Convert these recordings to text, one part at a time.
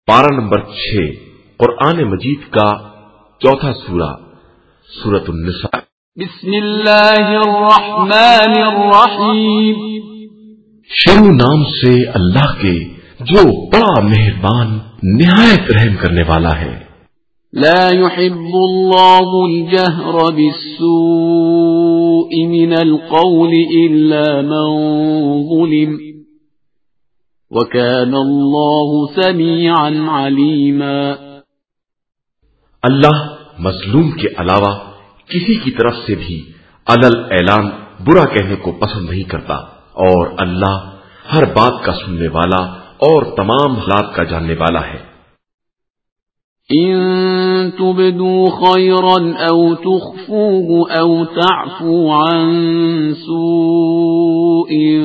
पारा नंबर 6 कुरान मजीद का चौथा सूरा सूरत उन-निसा। बिस्मिल्लाहिर्रहमानिर्रहीम। शुरू नाम से अल्लाह के जो बड़ा मेहरबान निहायत रहम करने वाला है। ला युहिब्बुल्लाहुल जहरा बिस्सूइ मिनल क़ौलि इल्ला मन ज़ुलिम वकान अल्लाहु समीअन अलीमा। अल्लाह मजलूम के अलावा किसी की तरफ से भी अलल ऐलान बुरा कहने को पसंद नहीं करता और अल्लाह हर बात का सुनने वाला और तमाम हालात का जानने वाला है। इन तुबदू खैरन औ तुख्फूहु औ तअफू अन सूइन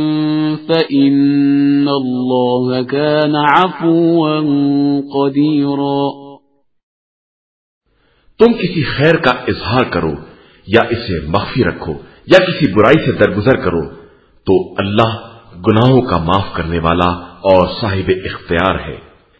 फ़इन्नल्लाह कान अफ़ूवन क़दीरा। तुम किसी खैर का इजहार करो या इसे मख्फी रखो या किसी बुराई से दरगुजर करो तो अल्लाह गुनाहों का माफ करने वाला और साहिब इख्तियार है।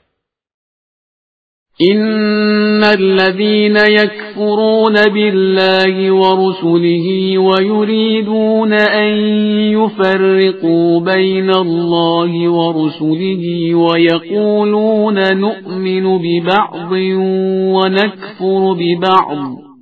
इन्नल्लज़ीन यकफुरून बिल्लाहि व रुसुलिहि व युरीदून अन युफ़र्रिक़ू बैनल्लाहि व रुसुलिहि व यक़ूलून नु'मिनु बिबअज़िन व नकफ़ुरु बिबअज़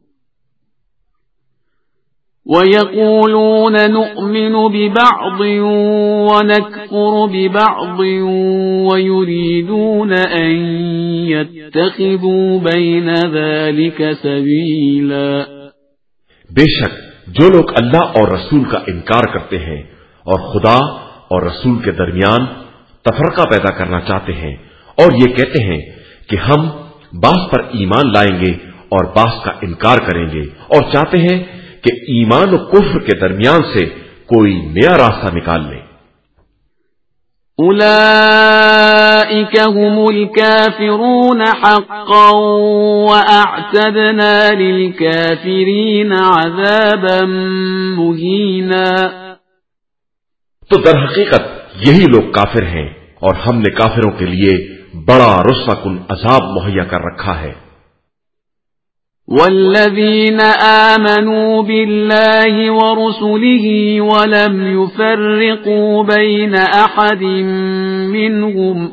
وَيَقُولُونَ نُؤْمِنُ بِبَعْضٍ وَنَكْفُرُ بِبَعْضٍ وَيُرِيدُونَ أَن يَتَّخِذُوا بَيْنَ ذَلِكَ سَبِيلًا। बेशक जो लोग अल्लाह और रसूल का इनकार करते हैं और खुदा और रसूल के दरमियान तफरका पैदा करना चाहते हैं और ये कहते हैं कि हम बास पर ईमान लाएंगे और बास का इनकार करेंगे और चाहते हैं कि ईमान और कुफ्र के दरमियान से कोई नया रास्ता निकाल ले। उलाइक हुमुल काफिरून हक़्क़न व अअतदना लिल काफिरीन अज़ाबन मुहीना। तो दर हकीकत यही लोग काफिर हैं और हमने काफिरों के लिए बड़ा रुस्वाकुन अजाब मुहैया कर रखा है। والذين آمنوا بالله ورسله ولم يفرقوا بين أحد منهم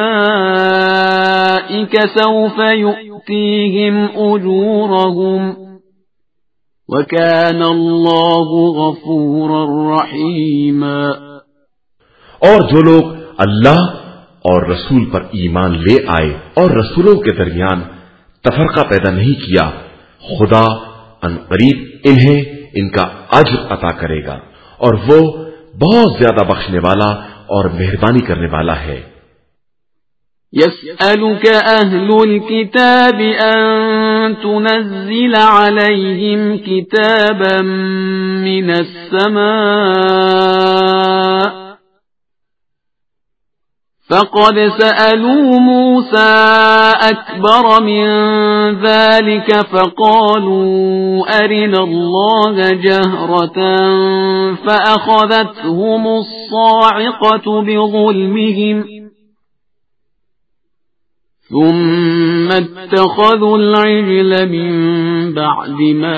أولئك سوف يؤتيهم أجورهم وكان الله غفورا رحيما। और जो लोग अल्लाह और रसूल पर ईमान ले आए और रसूलों के दरमियान तफरका पैदा नहीं किया, खुदा अनकरीब इन्हें इनका अज्र अता करेगा और वो बहुत ज्यादा बख्शने वाला और मेहरबानी करने वाला है। यस्अलुक अहलुल किताब अन तुनज़्ज़िल अलैहिम किताबन मिनस समा فقد سألوا موسى أكبر من ذلك فقالوا أرنا الله جهرة فأخذتهم الصاعقة بظلمهم ثم اتخذوا العجل من بعد ما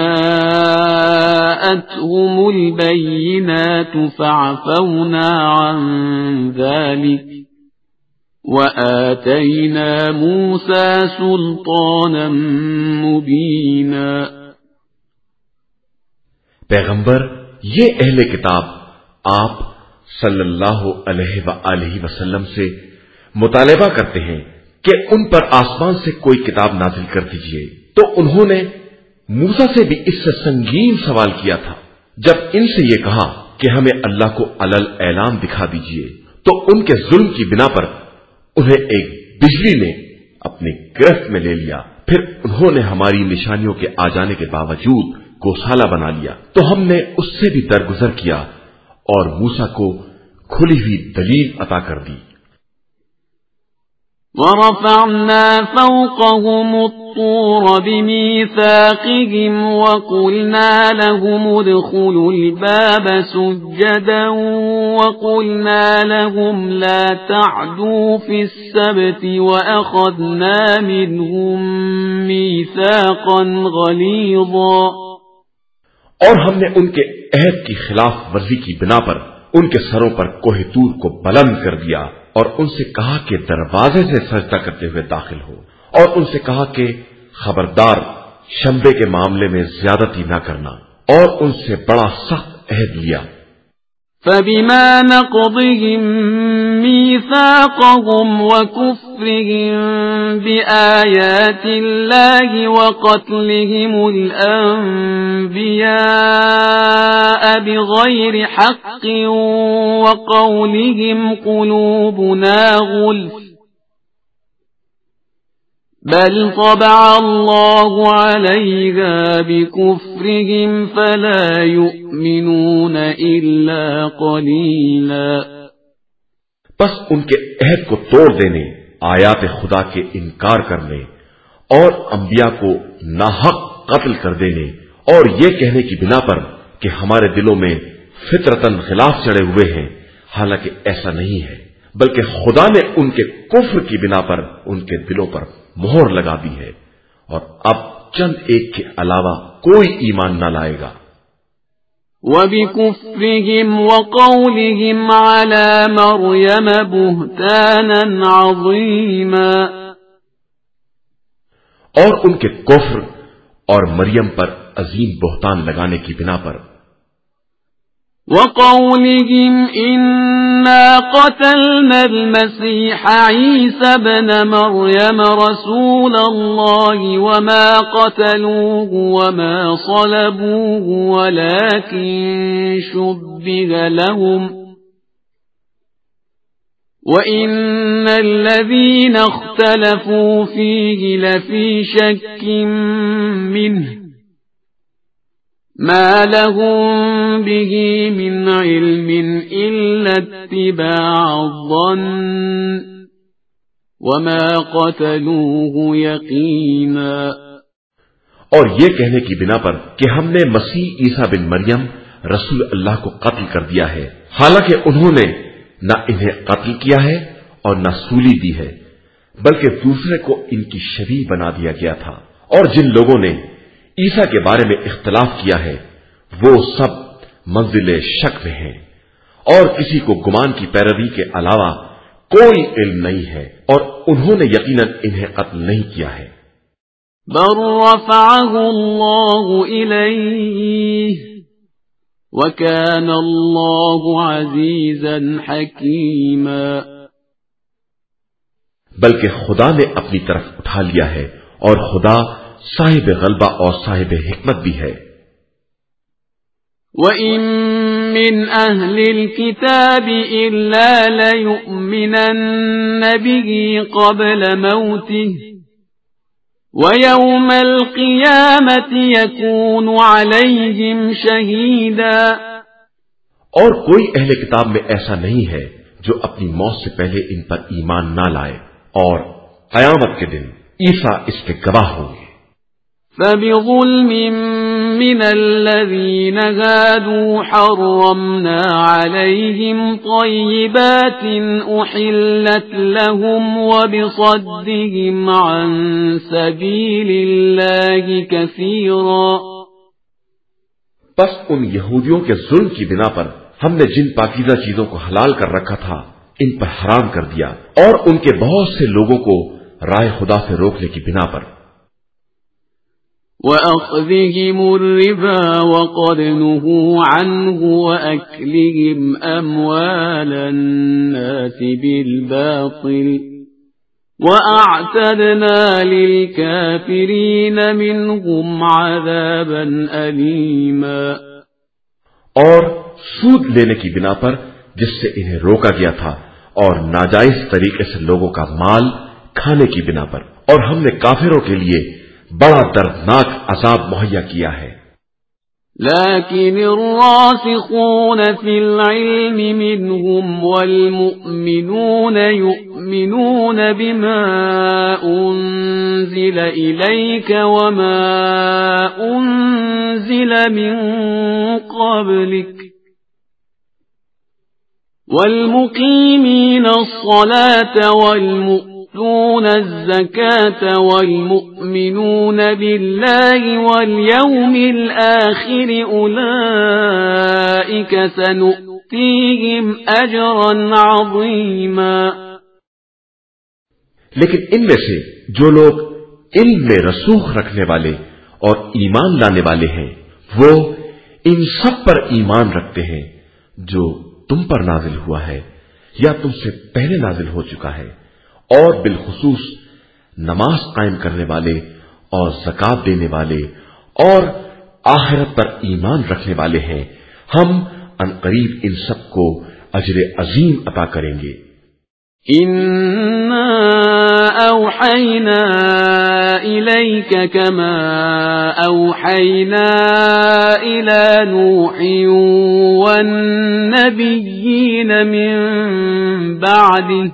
جاءتهم البينات فعفونا عن ذلك وآتينا موسى سلطانا مبينا۔ पैगंबर, ये अहले किताब आप सल्लल्लाहु अलैहि वसल्लम से मुतालबा करते हैं कि उन पर आसमान से कोई किताब नाजिल कर दीजिए, तो उन्होंने मूसा से भी इससे संगीन सवाल किया था। जब इनसे ये कहा कि हमें अल्लाह को अलल ऐलान दिखा दीजिए, तो उनके जुल्म की बिना पर उन्हें एक बिजली ने अपनी गिरफ्त में ले लिया। फिर उन्होंने हमारी निशानियों के आ जाने के बावजूद गौशाला बना लिया, तो हमने उससे भी दरगुजर किया और मूसा को खुली हुई दलील अता कर दी। ورفعنا فوقهم الطور بميثاقهم وقلنا لهم ادخلوا الباب سجدا وقلنا لهم لا تعدوا في السبت وأخذنا منهم ميثاقا غليظا. اور ہم نے ان کے عہد کی خلاف ورزی کی بنا پر ان کے سروں پر کوہ طور کو بلند کر دیا اور ان سے کہا کہ دروازے سے سجدہ کرتے ہوئے داخل ہو، اور ان سے کہا کہ خبردار شنبے کے معاملے میں زیادتی نہ کرنا، اور ان سے بڑا سخت عہد لیا. فبما نقضهم ميثاقهم وكفرهم بآيات الله وقتلهم الأنبياء بغير حق وقولهم قلوبنا غلف بل طبع الله عليها بكفرهم فلا يؤمنون إلا قليلا. بس ان کے عہد کو توڑ دینے، آیات خدا کے انکار کرنے اور انبیاء کو ناحق قتل کر دینے اور یہ کہنے کی بنا پر کہ ہمارے دلوں میں فطرتاً خلاف چڑھے ہوئے ہیں، حالانکہ ایسا نہیں ہے، بلکہ خدا نے ان کے کفر کی بنا پر ان کے دلوں پر مہر لگا دی ہے، اور اب چند ایک کے علاوہ کوئی ایمان نہ لائے گا. وَبِكُفْرِهِمْ وَقَوْلِهِمْ عَلَى مَرْيَمَ بُهْتَانًا عَظِيمًا. اور ان کے کفر اور مریم پر عظیم بہتان لگانے کی بنا پر. وَقَوْلِهِمْ إِنَّا قَتَلْنَا الْمَسِيحَ عِيسَى ابْنَ مَرْيَمَ رَسُولَ اللَّهِ وَمَا قَتَلُوهُ وَمَا صَلَبُوهُ وَلَكِن شُبِّهَ لَهُمْ وَإِنَّ الَّذِينَ اخْتَلَفُوا فِيهِ لَفِي شَكٍّ مِّنْهُ ما لهم به من علم إلا اتباع الظن وما قتلوه يقينا. اور یہ کہنے کی بنا پر کہ ہم نے مسیح عیسیٰ بن مریم رسول اللہ کو قتل کر دیا ہے، حالانکہ انہوں نے نہ انہیں قتل کیا ہے اور نہ سولی دی ہے، بلکہ دوسرے کو ان کی شبیہ بنا دیا گیا تھا. اور جن لوگوں نے عیسیٰ کے بارے میں اختلاف کیا ہے وہ سب منزل شک میں ہیں، اور کسی کو گمان کی پیروی کے علاوہ کوئی علم نہیں ہے، اور انہوں نے یقیناً انہیں قتل نہیں کیا ہے. بل رفعه الله إليه وكان الله عزيزا حكيما. بلکہ خدا نے اپنی طرف اٹھا لیا ہے، اور خدا صاحب غلبہ اور صاحب حکمت بھی ہے. وَإِن مِّنْ أَهْلِ الْكِتَابِ إِلَّا لَيُؤْمِنَنَّ بِهِ قَبْلَ مَوْتِهِ وَيَوْمَ الْقِيَامَةِ يَكُونُ عَلَيْهِمْ شَهِيدًا. اور کوئی اہل کتاب میں ایسا نہیں ہے جو اپنی موت سے پہلے ان پر ایمان نہ لائے، اور قیامت کے دن عیسیٰ اس کے گواہ ہوں گے. فَبِظُلْمٍ مِّنَ الَّذِينَ هَادُوا حَرَّمْنَا عَلَيْهِمْ طَيِّبَاتٍ أُحِلَّتْ لَهُمْ وَبِصَدِّهِمْ عَن سَبِيلِ اللَّهِ كَثِيرًا. پس ان یہودیوں کے ظلم کی بنا پر ہم نے جن پاکیزہ چیزوں کو حلال کر رکھا تھا ان پر حرام کر دیا، اور ان کے بہت سے لوگوں کو رائے خدا سے روکنے کی بنا پر. وَأَخْذِهِمُ الرِّبَا وَقَدْ نُهُوا عَنْهُ وَأَكْلِهِمْ أَمْوَالَ النَّاسِ بِالْبَاطِلِ وَأَعْتَدْنَا لِلْكَافِرِينَ مِنْهُمْ عَذَابًا أَلِيمًا. اور سود لینے کی بنا پر جس سے انہیں روکا گیا تھا، اور ناجائز طریقے سے لوگوں کا مال کھانے کی بنا پر، اور ہم نے کافروں کے لیے بڑا دردناک عذاب مہیا کیا ہے. لكن الراسخون في العلم منهم والمؤمنون يؤمنون بما أنزل إليك وما أنزل من قبلك والمقيمين الصلاة والمؤتون الزكاة والمؤمنون بالله واليوم الآخر أولئك سنؤتيهم أجرا عظيما. لیکن ان میں سے جو لوگ علم میں رسوخ رکھنے والے اور ایمان لانے والے ہیں وہ ان سب پر ایمان رکھتے ہیں جو تم پر نازل ہوا ہے یا تم سے پہلے نازل ہو چکا ہے، اور بالخصوص نماز قائم کرنے والے اور زکات دینے والے اور آخرت پر ایمان رکھنے والے ہیں، ہم عنقریب ان سب کو اجر عظیم عطا کریں گے. إِنَّا أَوْحَيْنَا إِلَيْكَ كَمَا أَوْحَيْنَا إِلَى نُوحٍ وَالنَّبِيِّينَ مِن بَعْدِهِ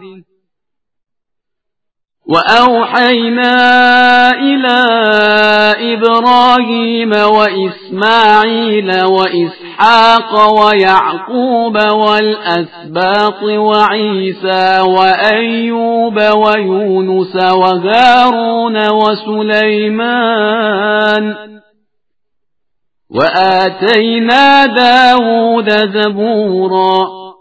وَأَوْحَيْنَا إِلَى إِبْرَاهِيمَ وَإِسْمَاعِيلَ وَإِسْحَاقَ وَيَعْقُوبَ وَالْأَسْبَاطِ وَعِيسَى وَأَيُّوبَ وَيُونُسَ وَهَارُونَ وَسُلَيْمَانَ وَآتَيْنَا دَاوُودَ زَبُورًا.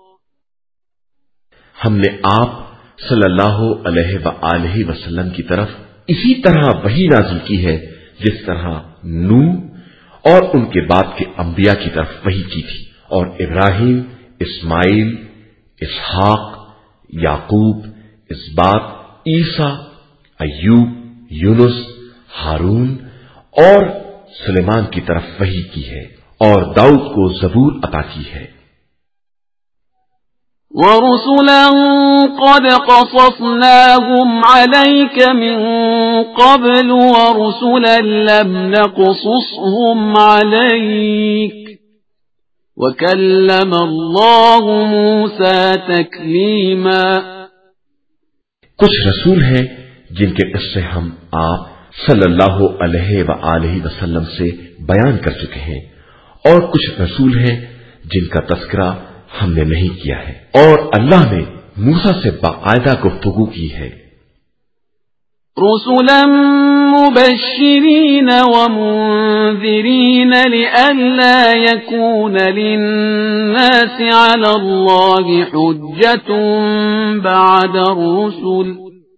ہم نے آپ صلی اللہ علیہ وآلہ وسلم کی طرف اسی طرح وحی نازل کی ہے جس طرح نوح اور ان کے بعد کے انبیاء کی طرف وحی کی تھی، اور ابراہیم، اسماعیل، اسحاق، یعقوب، اسباط، عیسیٰ، ایوب، یونس، ہارون اور سلیمان کی طرف وحی کی ہے، اور داؤد کو زبور عطا کی ہے. وَرُسُلًا قَدْ قَصَصْنَاهُمْ عَلَيْكَ مِن قَبْلُ وَرُسُلًا لَّمْ نَقْصُصْهُمْ عَلَيْكَ وَكَلَّمَ اللَّهُ مُوسَىٰ تَكْلِيمًا. کچھ رسول ہیں جن کے قصے ہم آپ صلی اللہ علیہ وآلہ وسلم سے بیان کر چکے ہیں، اور کچھ رسول ہیں جن کا تذکرہ ہم نے نہیں کیا ہے، اور اللہ نے موسیٰ سے باقاعدہ گفتگو کی ہے. رسلا مبشرین ومنذرین لئلا يكون للناس على الله حجة بعد الرسل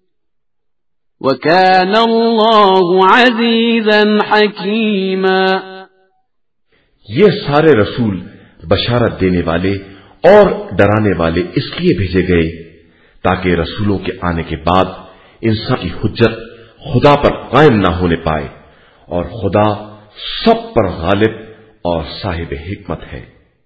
وكان الله عزيزا حكيما. یہ سارے رسول بشارت دینے والے اور ڈرانے والے اس لیے بھیجے گئے تاکہ رسولوں کے آنے کے بعد انسان کی حجت خدا پر قائم نہ ہونے پائے، اور خدا سب پر غالب اور صاحب حکمت ہے.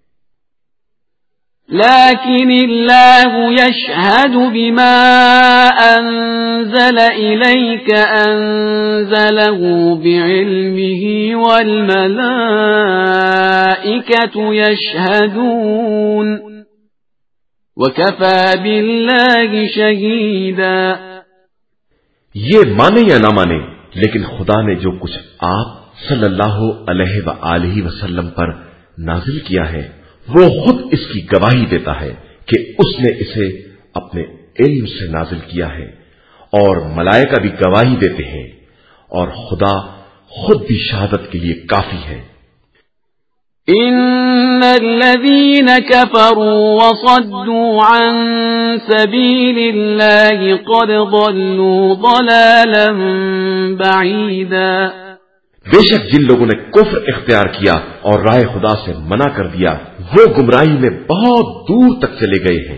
لكن الله يشهد بما أنزل إليك أنزله بعلمه والملائكة يشهدون وكفى بالله شهيدا. یہ مانے یا نہ مانے، لیکن خدا نے جو کچھ آپ صلی اللہ علیہ وآلہ وسلم پر نازل کیا ہے وہ خود اس کی گواہی دیتا ہے کہ اس نے اسے اپنے علم سے نازل کیا ہے، اور ملائکہ بھی گواہی دیتے ہیں، اور خدا خود بھی شہادت کے لیے کافی ہے. ان الذين كفروا وصدوا عن سبيل الله قد ضلوا ضلالا بعيدا. بے شک جن لوگوں نے کفر اختیار کیا اور راہ خدا سے منع کر دیا وہ گمراہی میں بہت دور تک چلے گئے ہیں.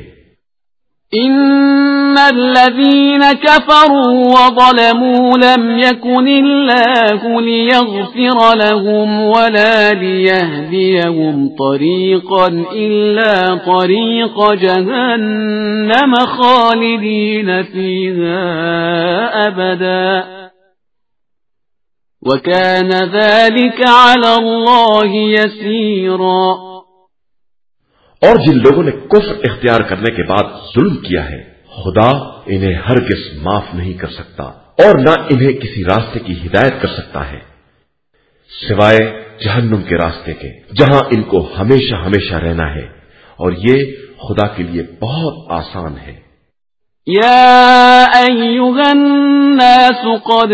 ان الذين كفروا وظلموا لم يكن الله ليغفر لهم ولا ليهديهم طريقا إلا طريق جهنم خالدين فيها أبدا وَكَانَ ذَلِكَ عَلَى اللَّهِ يَسِيرًا۔ اور جن لوگوں نے کفر اختیار کرنے کے بعد ظلم کیا ہے، خدا انہیں ہرگز معاف نہیں کر سکتا اور نہ انہیں کسی راستے کی ہدایت کر سکتا ہے سوائے جہنم کے راستے کے، جہاں ان کو ہمیشہ ہمیشہ رہنا ہے، اور یہ خدا کے لیے بہت آسان ہے۔ يا أيها الناس قد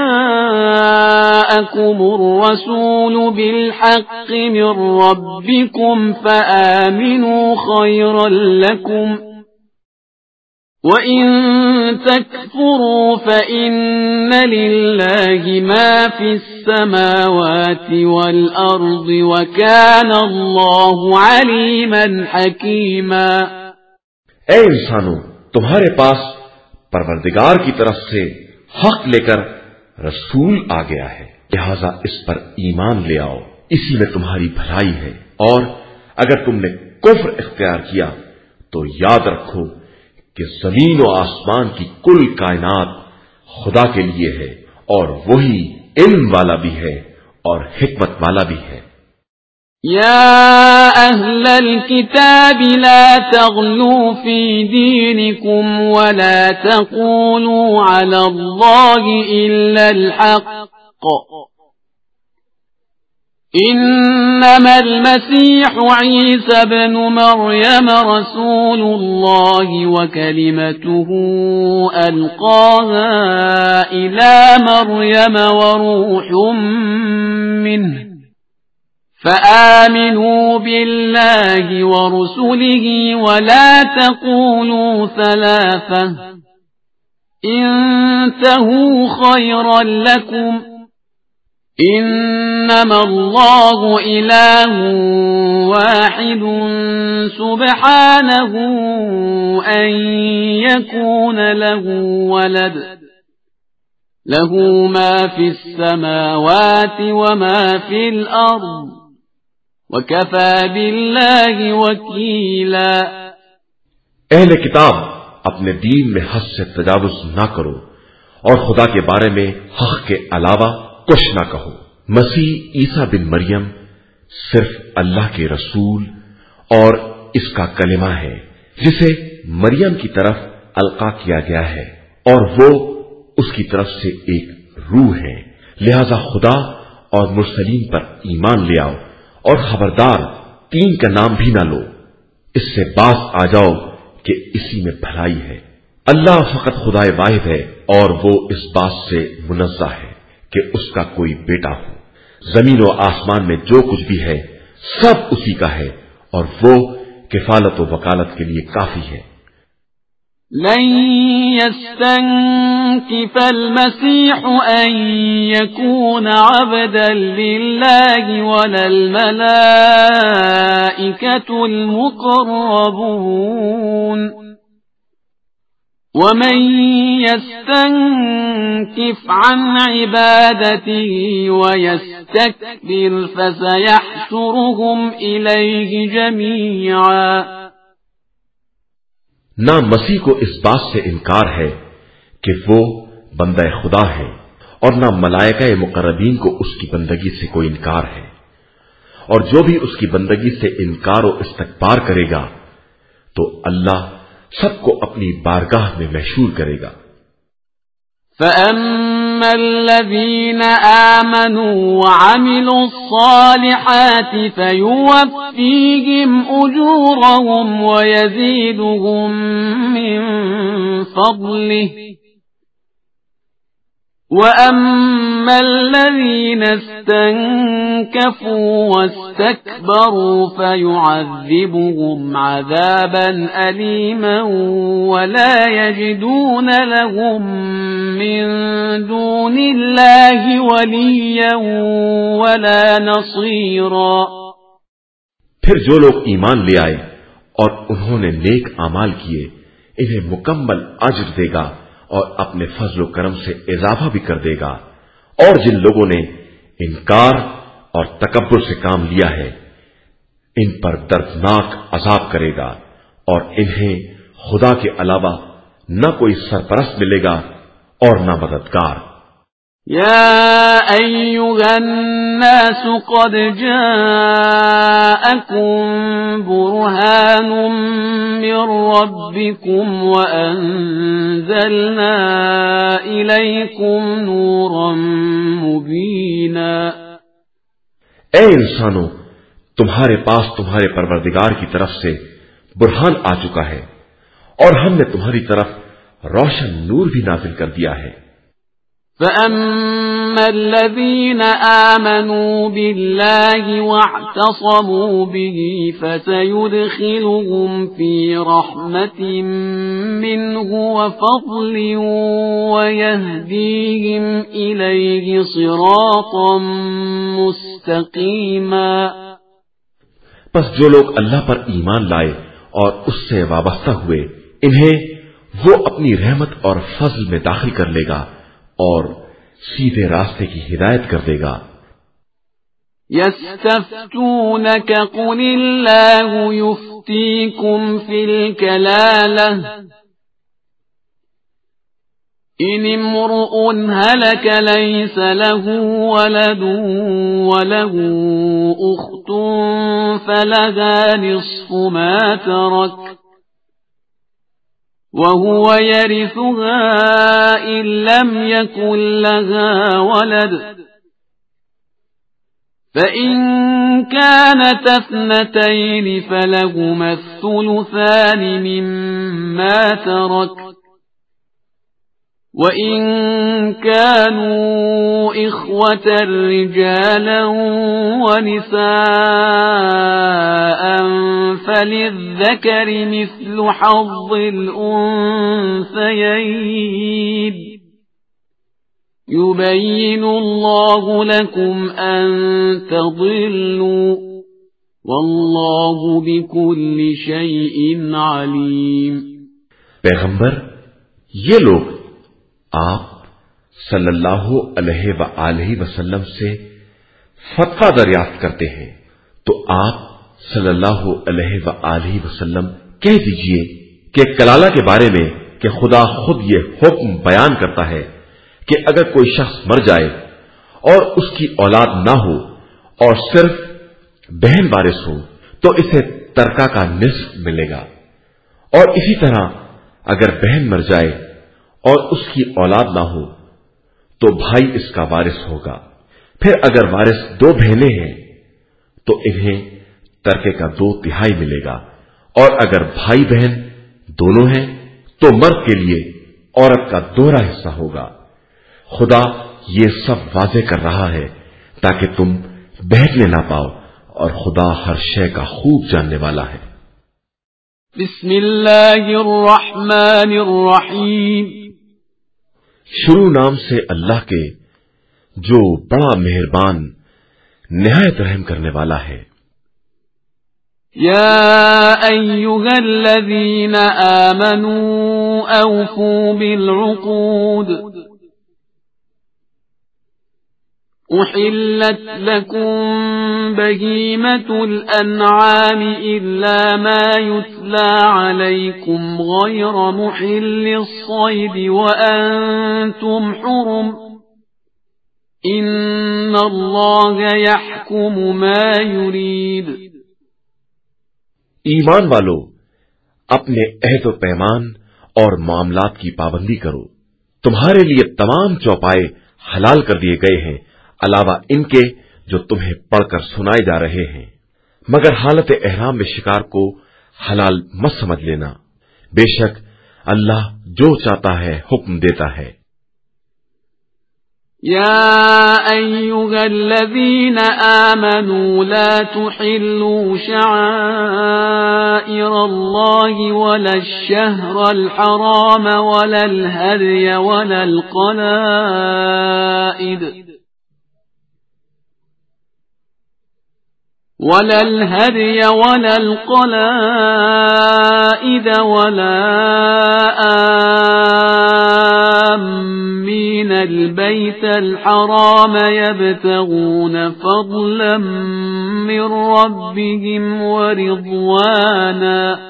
جاءكم الرسول بالحق من ربكم فآمنوا خيرا لكم وإن تكفروا فإن لله ما في السماوات والأرض وكان الله عليما حكيما۔ اے انسانوں، تمہارے پاس پروردگار کی طرف سے حق لے کر رسول آ گیا ہے، لہذا اس پر ایمان لے آؤ، اسی میں تمہاری بھلائی ہے، اور اگر تم نے کفر اختیار کیا تو یاد رکھو کہ زمین و آسمان کی کل کائنات خدا کے لیے ہے، اور وہی علم والا بھی ہے اور حکمت والا بھی ہے۔ يا أهل الكتاب لا تغلوا في دينكم ولا تقولوا على الله إلا الحق إنما المسيح عيسى بن مريم رسول الله وكلمته ألقاها إلى مريم وروح منه فآمنوا بالله ورسله ولا تقولوا ثلاثة انتهوا خيرا لكم إنما الله إله واحد سبحانه أن يكون له ولد له ما في السماوات وما في الأرض وَكَفَى بِاللَّهِ وَكِيلًا۔ اہل کتاب، اپنے دین میں حد سے تجاوز نہ کرو اور خدا کے بارے میں حق کے علاوہ کچھ نہ کہو۔ مسیح عیسیٰ بن مریم صرف اللہ کے رسول اور اس کا کلمہ ہے جسے مریم کی طرف القا کیا گیا ہے، اور وہ اس کی طرف سے ایک روح ہے، لہذا خدا اور مرسلین پر ایمان لے آؤ، اور خبردار تین کا نام بھی نہ لو، اس سے باز آ جاؤ کہ اسی میں بھلائی ہے۔ اللہ فقط خدائے واحد ہے، اور وہ اس بات سے منزہ ہے کہ اس کا کوئی بیٹا ہو۔ زمین و آسمان میں جو کچھ بھی ہے سب اسی کا ہے، اور وہ کفالت و وکالت کے لیے کافی ہے۔ لن يستنكف المسيح أن يكون عبدا لله ولا الملائكة المقربون ومن يستنكف عن عبادته ويستكبر فسيحشرهم إليه جميعا۔ نہ مسیح کو اس بات سے انکار ہے کہ وہ بندہ خدا ہے، اور نہ ملائکہ مقربین کو اس کی بندگی سے کوئی انکار ہے، اور جو بھی اس کی بندگی سے انکار و استکبار کرے گا تو اللہ سب کو اپنی بارگاہ میں محشور کرے گا۔ فَأَمَّا الَّذِينَ آمَنُوا وَعَمِلُوا الصَّالِحَاتِ فَيُوَفِّيهِمْ أُجُورَهُمْ وَيَزِيدُهُمْ مِنْ فَضْلِهِ وَأَمَّا الَّذِينَ اسْتَنكَفُوا وَاسْتَكْبَرُوا فَيُعَذِّبُهُمْ عَذَابًا أَلِيمًا وَلَا يَجِدُونَ لَهُم مِّن دُونِ اللَّهِ وَلِيًّا وَلَا نَصِيرًا۔ پھر جو لوگ ایمان لے آئے اور انہوں نے نیک اعمال کیے، انہیں مکمل اجر دے گا اور اپنے فضل و کرم سے اضافہ بھی کر دے گا، اور جن لوگوں نے انکار اور تکبر سے کام لیا ہے ان پر دردناک عذاب کرے گا، اور انہیں خدا کے علاوہ نہ کوئی سرپرست ملے گا اور نہ مددگار۔ يا أيها الناس قد جاءكم برهان من ربكم وأنزلنا إليكم نورا مبينا۔ اے انسانوں، تمہارے پاس تمہارے پروردگار کی طرف سے برہان آ چکا ہے اور ہم نے تمہاری طرف روشن نور بھی نازل کر دیا ہے۔ فَأَمَّا الَّذِينَ آمَنُوا بِاللَّهِ وَاعْتَصَمُوا بِهِ فَسَيُدْخِلُهُمْ فِي رَحْمَةٍ مِّنْهُ وَفَضْلٍ وَيَهْدِيهِمْ إِلَيْهِ صِرَاطًا مُسْتَقِيمًا۔ پس جو لوگ اللہ پر ایمان لائے اور اس سے وابستہ ہوئے، انہیں وہ اپنی رحمت اور فضل میں داخل کر لے گا اور سیدھے راستے کی ہدایت کر دے گا۔ يستفتونك قل الله يفتيكم في الكلالة إن امرؤ هلك ليس له ولد وله أخت فلها نصف ما ترك وهو يرثها إن لم يكن لها ولد فإن كانت اثنتين فلهما الثلثان مما ترك وَإِن كَانُوا إِخْوَةً رِجَالًا وَنِسَاءً فَلِلذَّكَرِ مِثْلُ حَظِّ الْأُنثَيَيْنِ يُبَيِّنُ اللَّهُ لَكُمْ أَن تَضِلُّوا وَاللَّهُ بِكُلِّ شَيْءٍ عَلِيمٌ۔ پیغمبر، یہ لوگ آپ صلی اللہ علیہ وآلہ وسلم سے فتویٰ دریافت کرتے ہیں تو آپ صلی اللہ علیہ وآلہ وسلم کہہ دیجئے کہ کلالہ کے بارے میں کہ خدا خود یہ حکم بیان کرتا ہے کہ اگر کوئی شخص مر جائے اور اس کی اولاد نہ ہو اور صرف بہن وارث ہو تو اسے ترکہ کا نصف ملے گا، اور اسی طرح اگر بہن مر جائے اور اس کی اولاد نہ ہو تو بھائی اس کا وارث ہوگا۔ پھر اگر وارث دو بہنیں ہیں تو انہیں ترکے کا 2/3 ملے گا، اور اگر بھائی بہن دونوں ہیں تو مرد کے لیے عورت کا 2 حصہ ہوگا۔ خدا یہ سب واضح کر رہا ہے تاکہ تم بہکنے نہ پاؤ، اور خدا ہر شے کا خوب جاننے والا ہے۔ بسم اللہ الرحمن الرحیم۔ شروع نام سے اللہ کے جو بڑا مہربان نہایت رحم کرنے والا ہے۔ یا ایھا الذین آمنوا اوفوا بالعقود أحلت لكم بهيمة الأنعام إلا ما يتلى عليكم غير محل الصيد وأنتم حرم إن الله يحكم ما يريد۔ ایمان والو، اپنے عہد و پیمان اور معاملات کی پابندی کرو۔ تمہارے لیے تمام چوپائے حلال کر دیے گئے ہیں علاوہ ان کے جو تمہیں پڑھ کر سنائے جا رہے ہیں، مگر حالت احرام میں شکار کو حلال مت سمجھ لینا، بے شک اللہ جو چاہتا ہے حکم دیتا ہے۔ يا أيها الذين آمنوا لا تحلوا شعائر الله ولا الشهر الحرام ولا الهدي ولا القلائد ولا آمين البيت الحرام يبتغون فضلا من ربهم ورضوانا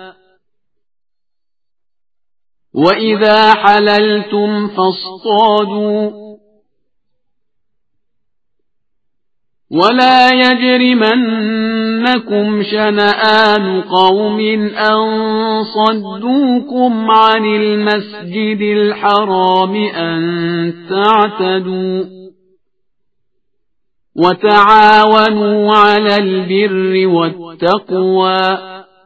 وإذا حللتم فاصطادوا ولا يجرمنكم شنآن قوم أن صدوكم عن المسجد الحرام أن تعتدوا وتعاونوا على البر والتقوى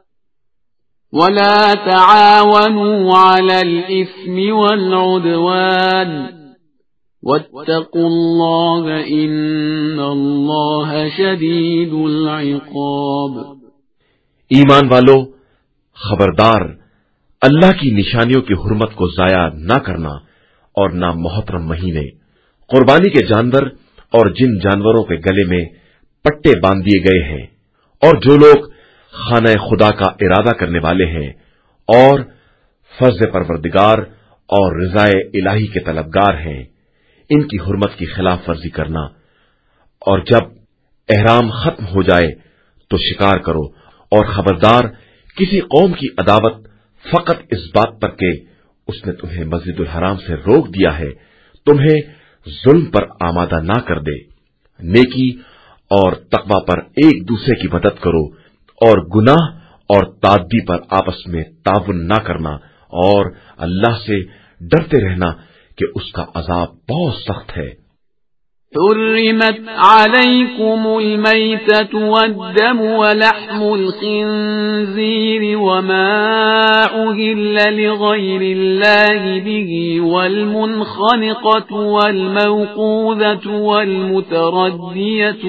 ولا تعاونوا على الإثم والعدوان واتقوا الله إن الله شديد العقاب۔ ایمان والو، خبردار، اللہ کی نشانیوں کی حرمت کو ضائع نہ کرنا اور نہ محترم مہینے، قربانی کے جانور اور جن جانوروں کے گلے میں پٹے باندھ دیے گئے ہیں، اور جو لوگ خانہ خدا کا ارادہ کرنے والے ہیں اور فضل پروردگار اور رضائے الہی کے طلبگار ہیں، ان کی حرمت کی خلاف ورزی کرنا، اور جب احرام ختم ہو جائے تو شکار کرو، اور خبردار کسی قوم کی عداوت فقط اس بات پر کہ اس نے تمہیں مسجد الحرام سے روک دیا ہے، تمہیں ظلم پر آمادہ نہ کر دے۔ نیکی اور تقوی پر ایک دوسرے کی مدد کرو، اور گناہ اور تعدی پر آپس میں تعاون نہ کرنا، اور اللہ سے ڈرتے رہنا کہ اس کا عذاب بہت سخت ہے۔ حرمت عليكم الميتة والدم ولحم الخنزير وما أهل لغير الله به والمنخنقة والموقوذة والمتردية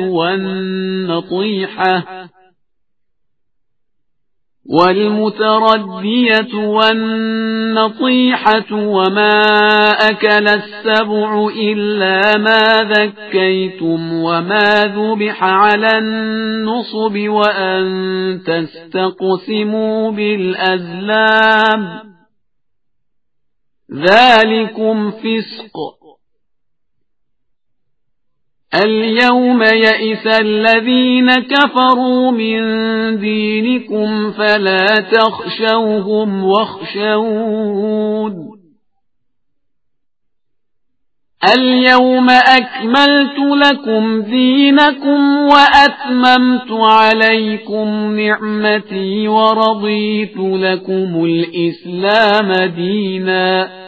والنطيحة وما أكل السبع إلا ما ذكيتم وما ذبح على النصب وأن تستقسموا بالأزلام ذلكم فسق۔ اليوم يئس الذين كفروا من دينكم فلا تخشوهم واخشون اليوم أكملت لكم دينكم وأتممت عليكم نعمتي ورضيت لكم الإسلام دينا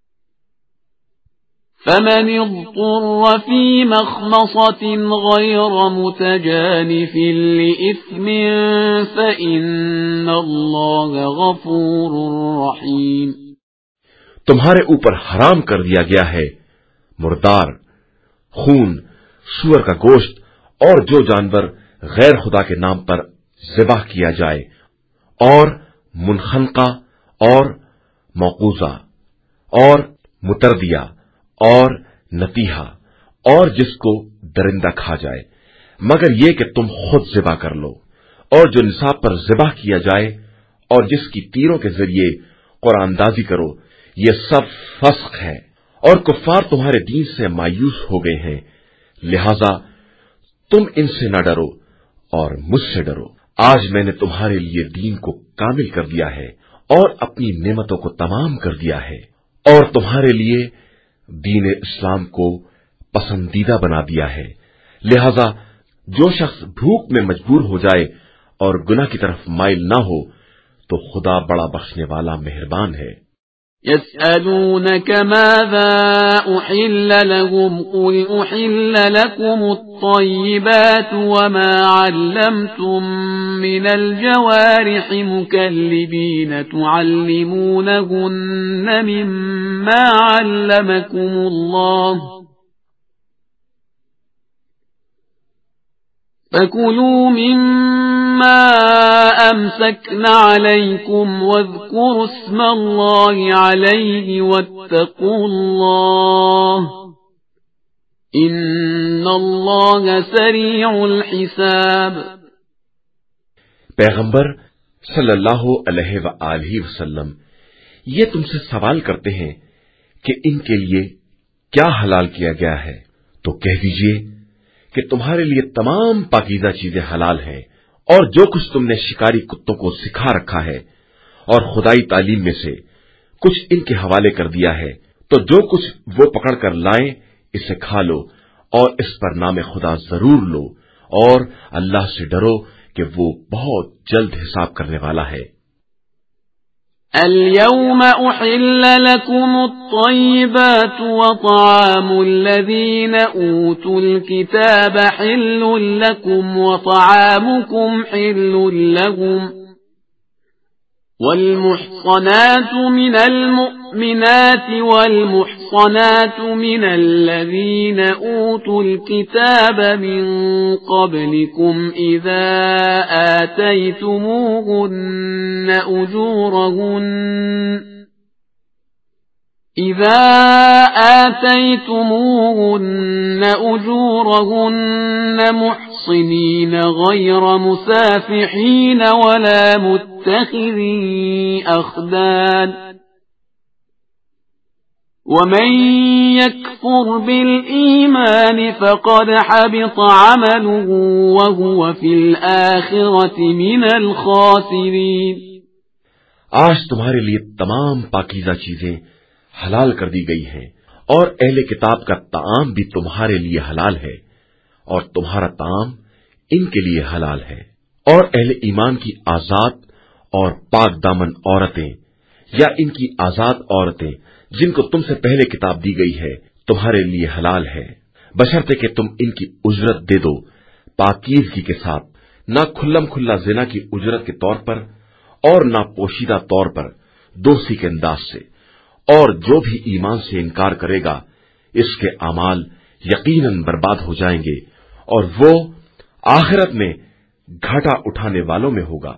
فمن اضطر في مخمصة غير متجانف لإثم فإن الله غفور رحيم۔ تمہارے اوپر حرام کر دیا گیا ہے مردار، خون، سور کا گوشت اور جو جانور غیر خدا کے نام پر ذبح کیا جائے، اور منخنقہ اور موقوذہ اور متردیہ اور نتیحہ اور جس کو درندہ کھا جائے، مگر یہ کہ تم خود ذبح کر لو، اور جو نصاب پر ذبح کیا جائے اور جس کی تیروں کے ذریعے قرآن اندازی کرو، یہ سب فسق ہے، اور کفار تمہارے دین سے مایوس ہو گئے ہیں، لہذا تم ان سے نہ ڈرو اور مجھ سے ڈرو۔ آج میں نے تمہارے لیے دین کو کامل کر دیا ہے اور اپنی نعمتوں کو تمام کر دیا ہے، اور تمہارے لیے دین اسلام کو پسندیدہ بنا دیا ہے، لہذا جو شخص بھوک میں مجبور ہو جائے اور گناہ کی طرف مائل نہ ہو تو خدا بڑا بخشنے والا مہربان ہے۔ يسألونك ماذا أحل لهم قل أحل لكم الطيبات وما علمتم من الجوارح مكلبين تعلمونهن مما علمكم الله فكلوا مما أمسكن عليكم واذكروا اسم الله عليه واتقوا الله إن الله سريع الحساب۔ پیغمبر صلی اللہ علیہ وآلہ وسلم یہ تم سے سوال کرتے ہیں کہ ان کے لیے کیا حلال کیا گیا ہے، تو کہہ دیجئے کہ تمہارے لیے تمام پاکیزہ چیزیں حلال ہیں، اور جو کچھ تم نے شکاری کتوں کو سکھا رکھا ہے اور خدائی تعلیم میں سے کچھ ان کے حوالے کر دیا ہے، تو جو کچھ وہ پکڑ کر لائیں اسے کھا لو، اور اس پر نام خدا ضرور لو اور اللہ سے ڈرو کہ وہ بہت جلد حساب کرنے والا ہے۔ اليوم أحل لكم الطيبات وطعام الذين أوتوا الكتاب حل لكم وطعامكم حل لهم والمحصنات من المؤمنات والمحصنات من الذين أوتوا الكتاب من قبلكم إذا آتيتموهن أجورهن محصنين غير مسافحين ولا متخذي أخدان ومن يكفر بالإيمان فقد حبط عمله وهو في الآخرة من الخاسرين۔ آج تمہارے لیے تمام پاکیزہ چیزیں حلال کر دی گئی ہیں اور اہل کتاب کا طعام بھی تمہارے لیے حلال ہے اور تمہارا طعام ان کے لیے حلال ہے، اور اہل ایمان کی آزاد اور پاک دامن عورتیں یا ان کی آزاد عورتیں جن کو تم سے پہلے کتاب دی گئی ہے تمہارے لیے حلال ہے، بشرطے کہ تم ان کی اجرت دے دو پاکیزگی کے ساتھ، نہ کھلم کھلا زنا کی اجرت کے طور پر اور نہ پوشیدہ طور پر دوستی کے انداز سے، اور جو بھی ایمان سے انکار کرے گا اس کے اعمال یقیناً برباد ہو جائیں گے اور وہ آخرت میں گھاٹا اٹھانے والوں میں ہوگا۔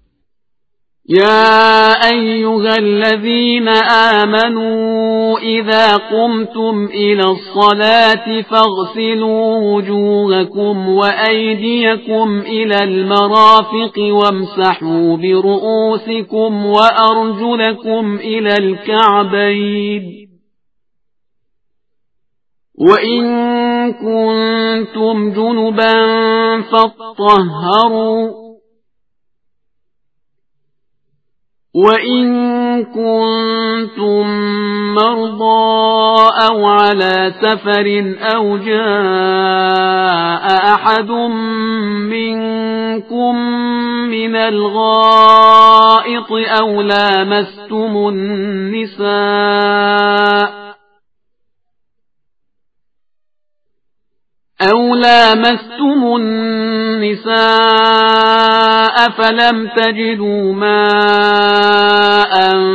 يا أيها الذين آمنوا إذا قمتم إلى الصلاة فاغسلوا وجوهكم وأيديكم إلى المرافق وامسحوا برؤوسكم وأرجلكم إلى الكعبين وإن كنتم جنبا فاطهروا وَإِن كُنتُم مَّرْضَىٰ أَوْ عَلَىٰ سَفَرٍ أَوْ جَاءَ أَحَدٌ مِّنكُم مِّنَ الْغَائِطِ أَوْ لامستم النساء فلم تجدوا ماء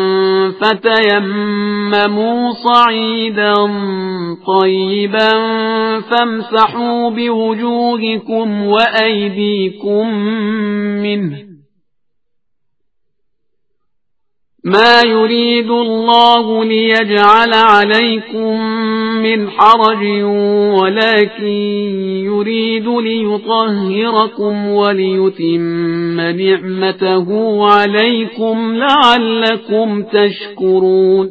فتيمموا صعيدا طيبا فامسحوا بوجوهكم وأيديكم منه ما يريد الله ليجعل عليكم من حرج ولكن يريد ليطهركم وليتم نعمته عليكم لعلكم تشكرون۔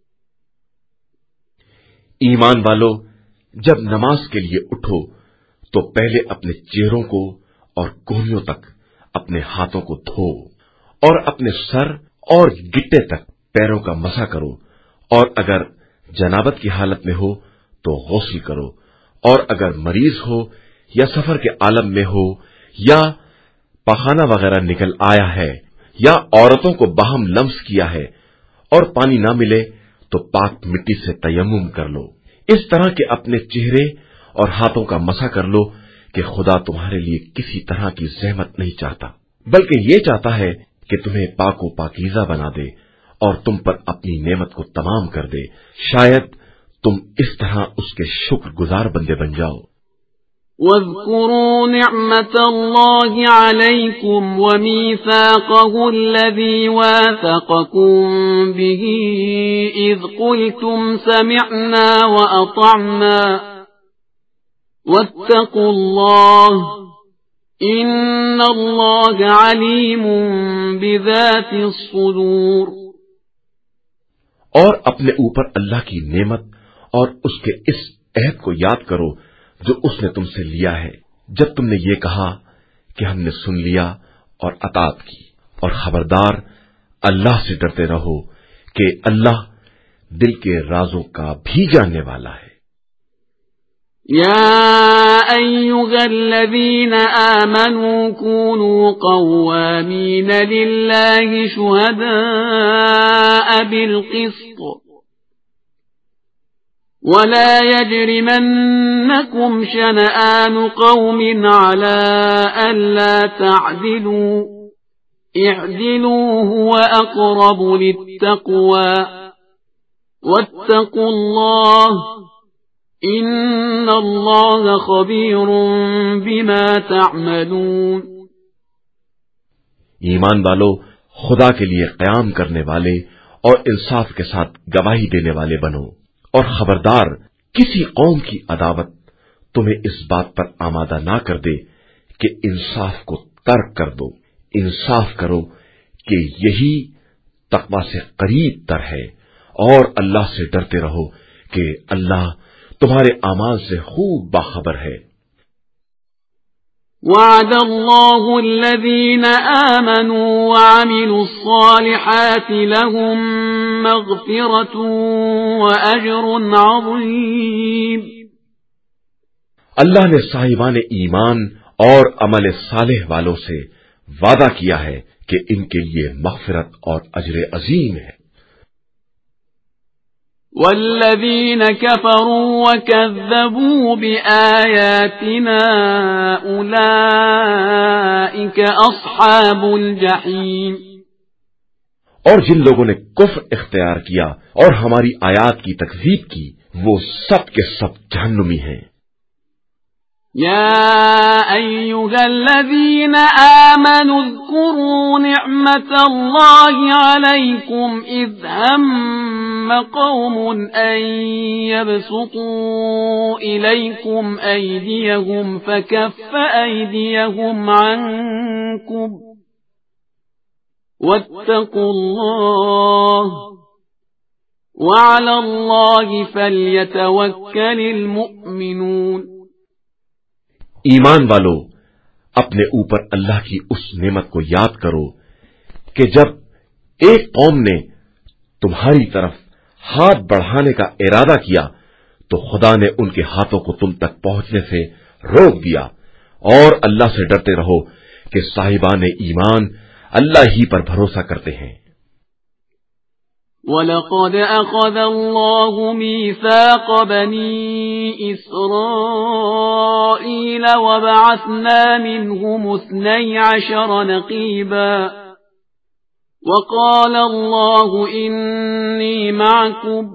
ایمان والو، جب نماز کے لیے اٹھو تو پہلے اپنے چہروں کو اور کونیوں تک اپنے ہاتھوں کو دھو اور اپنے سر اور گٹے تک پیروں کا مسح کرو، اور اگر جنابت کی حالت میں ہو تو غسل کرو، اور اگر مریض ہو یا سفر کے عالم میں ہو یا پخانہ وغیرہ نکل آیا ہے یا عورتوں کو باہم لمس کیا ہے اور پانی نہ ملے تو پاک مٹی سے تیمم کر لو، اس طرح کہ اپنے چہرے اور ہاتھوں کا مسح کر لو کہ خدا تمہارے لیے کسی طرح کی زحمت نہیں چاہتا، بلکہ یہ چاہتا ہے کہ تمہیں پاک و پاکیزہ بنا دے اور تم پر اپنی نعمت کو تمام کر دے، شاید تم اس طرح اس کے شکر گزار بندے بن جاؤ۔ وَاذْكُرُوا نِعْمَةَ اللَّهِ عَلَيْكُمْ وَمِيثَاقَهُ الَّذِي وَاثَقَكُم بِهِ إِذْ قُلْتُمْ سَمِعْنَا وَأَطَعْنَا وَاتَّقُوا اللَّهَ إِنَّ اللَّهَ عَلِيمٌ بِذَاتِ الصُّدُورِ۔ اور اپنے اوپر اللہ کی نعمت اور اس کے اس عہد کو یاد کرو جو اس نے تم سے لیا ہے، جب تم نے یہ کہا کہ ہم نے سن لیا اور اطاعت کی، اور خبردار اللہ سے ڈرتے رہو کہ اللہ دل کے رازوں کا بھی جاننے والا ہے۔ يا أيها الذين آمنوا كونوا قوامين لله شهداء بالقسط ولا يجرمنكم شنآن قوم على ألا تعدلوا اعدلوا هو أقرب للتقوى واتقوا الله ان اللہ خبیر بما تعملون۔ ایمان والو، خدا کے لیے قیام کرنے والے اور انصاف کے ساتھ گواہی دینے والے بنو، اور خبردار کسی قوم کی عداوت تمہیں اس بات پر آمادہ نہ کر دے کہ انصاف کو ترک کر دو۔ انصاف کرو کہ یہی تقوی سے قریب تر ہے، اور اللہ سے ڈرتے رہو کہ اللہ تمہارے اعمال سے خوب باخبر ہے۔ وعد اللہ الذین آمنوا وعملوا الصالحات لهم مغفرة وأجر عظیم۔ اللہ نے صاحبان ایمان اور عمل صالح والوں سے وعدہ کیا ہے کہ ان کے لیے مغفرت اور اجر عظیم ہے۔ والذین کفروا وکذبوا بآیاتنا اولئک اصحاب الجحیم۔ اور جن لوگوں نے کفر اختیار کیا اور ہماری آیات کی تکذیب کی، وہ سب کے سب جہنمی ہیں۔ يا أيها الذين آمنوا اذكروا نعمة الله عليكم إذ هم قوم أن يبسطوا إليكم أيديهم فكف أيديهم عنكم واتقوا الله وعلى الله فليتوكل المؤمنون۔ ایمان والو، اپنے اوپر اللہ کی اس نعمت کو یاد کرو کہ جب ایک قوم نے تمہاری طرف ہاتھ بڑھانے کا ارادہ کیا تو خدا نے ان کے ہاتھوں کو تم تک پہنچنے سے روک دیا، اور اللہ سے ڈرتے رہو کہ صاحبان ایمان اللہ ہی پر بھروسہ کرتے ہیں۔ وَلَقَدْ أَخَذَ اللَّهُ مِيثَاقَ بَنِي إِسْرَائِيلَ وَبَعَثْنَا مِنْهُمُ 12 نَقِيبًا وَقَالَ اللَّهُ إِنِّي مَعَكُمْ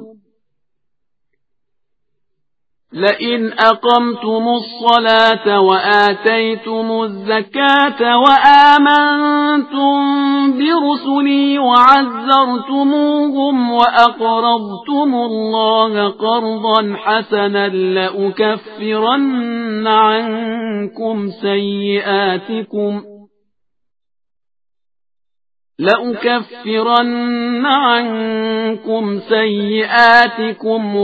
لئن أقمتم الصلاة وآتيتم الزكاة وآمنتم برسلي وعزرتموهم وأقرضتم الله قرضا حسنا لأكفرن عنكم سيئاتكم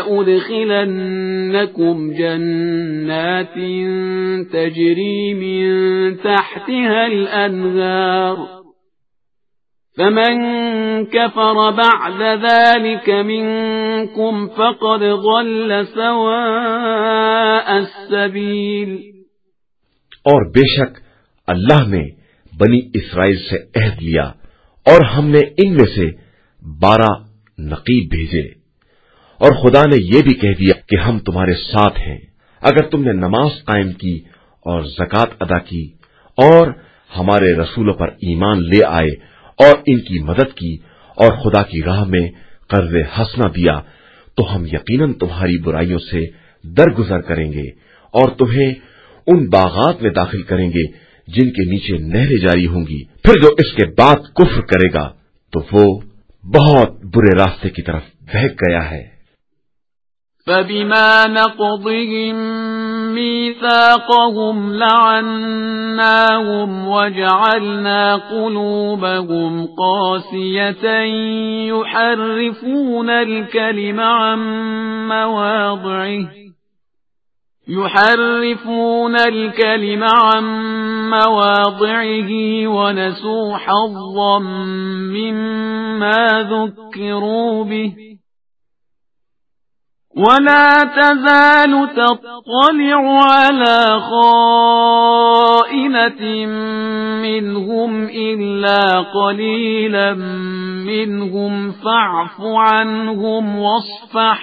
ولأدخلنكم جنات تجري من تحتها الأنهار فمن كفر بعد ذلك منكم فقد ضل سواء السبيل۔ اور بے شک اللہ نے بنی اسرائیل سے عہد لیا، اور ہم نے ان میں سے 12 نقیب بھیجے، اور خدا نے یہ بھی کہہ دیا کہ ہم تمہارے ساتھ ہیں اگر تم نے نماز قائم کی اور زکوٰۃ ادا کی اور ہمارے رسولوں پر ایمان لے آئے اور ان کی مدد کی اور خدا کی راہ میں قرض حسنہ دیا، تو ہم یقیناً تمہاری برائیوں سے درگزر کریں گے اور تمہیں ان باغات میں داخل کریں گے جن کے نیچے نہریں جاری ہوں گی۔ پھر جو اس کے بعد کفر کرے گا تو وہ بہت برے راستے کی طرف بہک گیا ہے۔ فَبِمَا نَقْضِهِم مِّيثَاقَهُمْ لَعَنَّاهُمْ وَجَعَلْنَا قُلُوبَهُمْ قَاسِيَةً يُحَرِّفُونَ الكلم عن مواضعه ونسوا حظا مما ذكروا به ولا تزال تطلع على خائنة منهم إلا قليلا منهم فاعف عنهم واصفح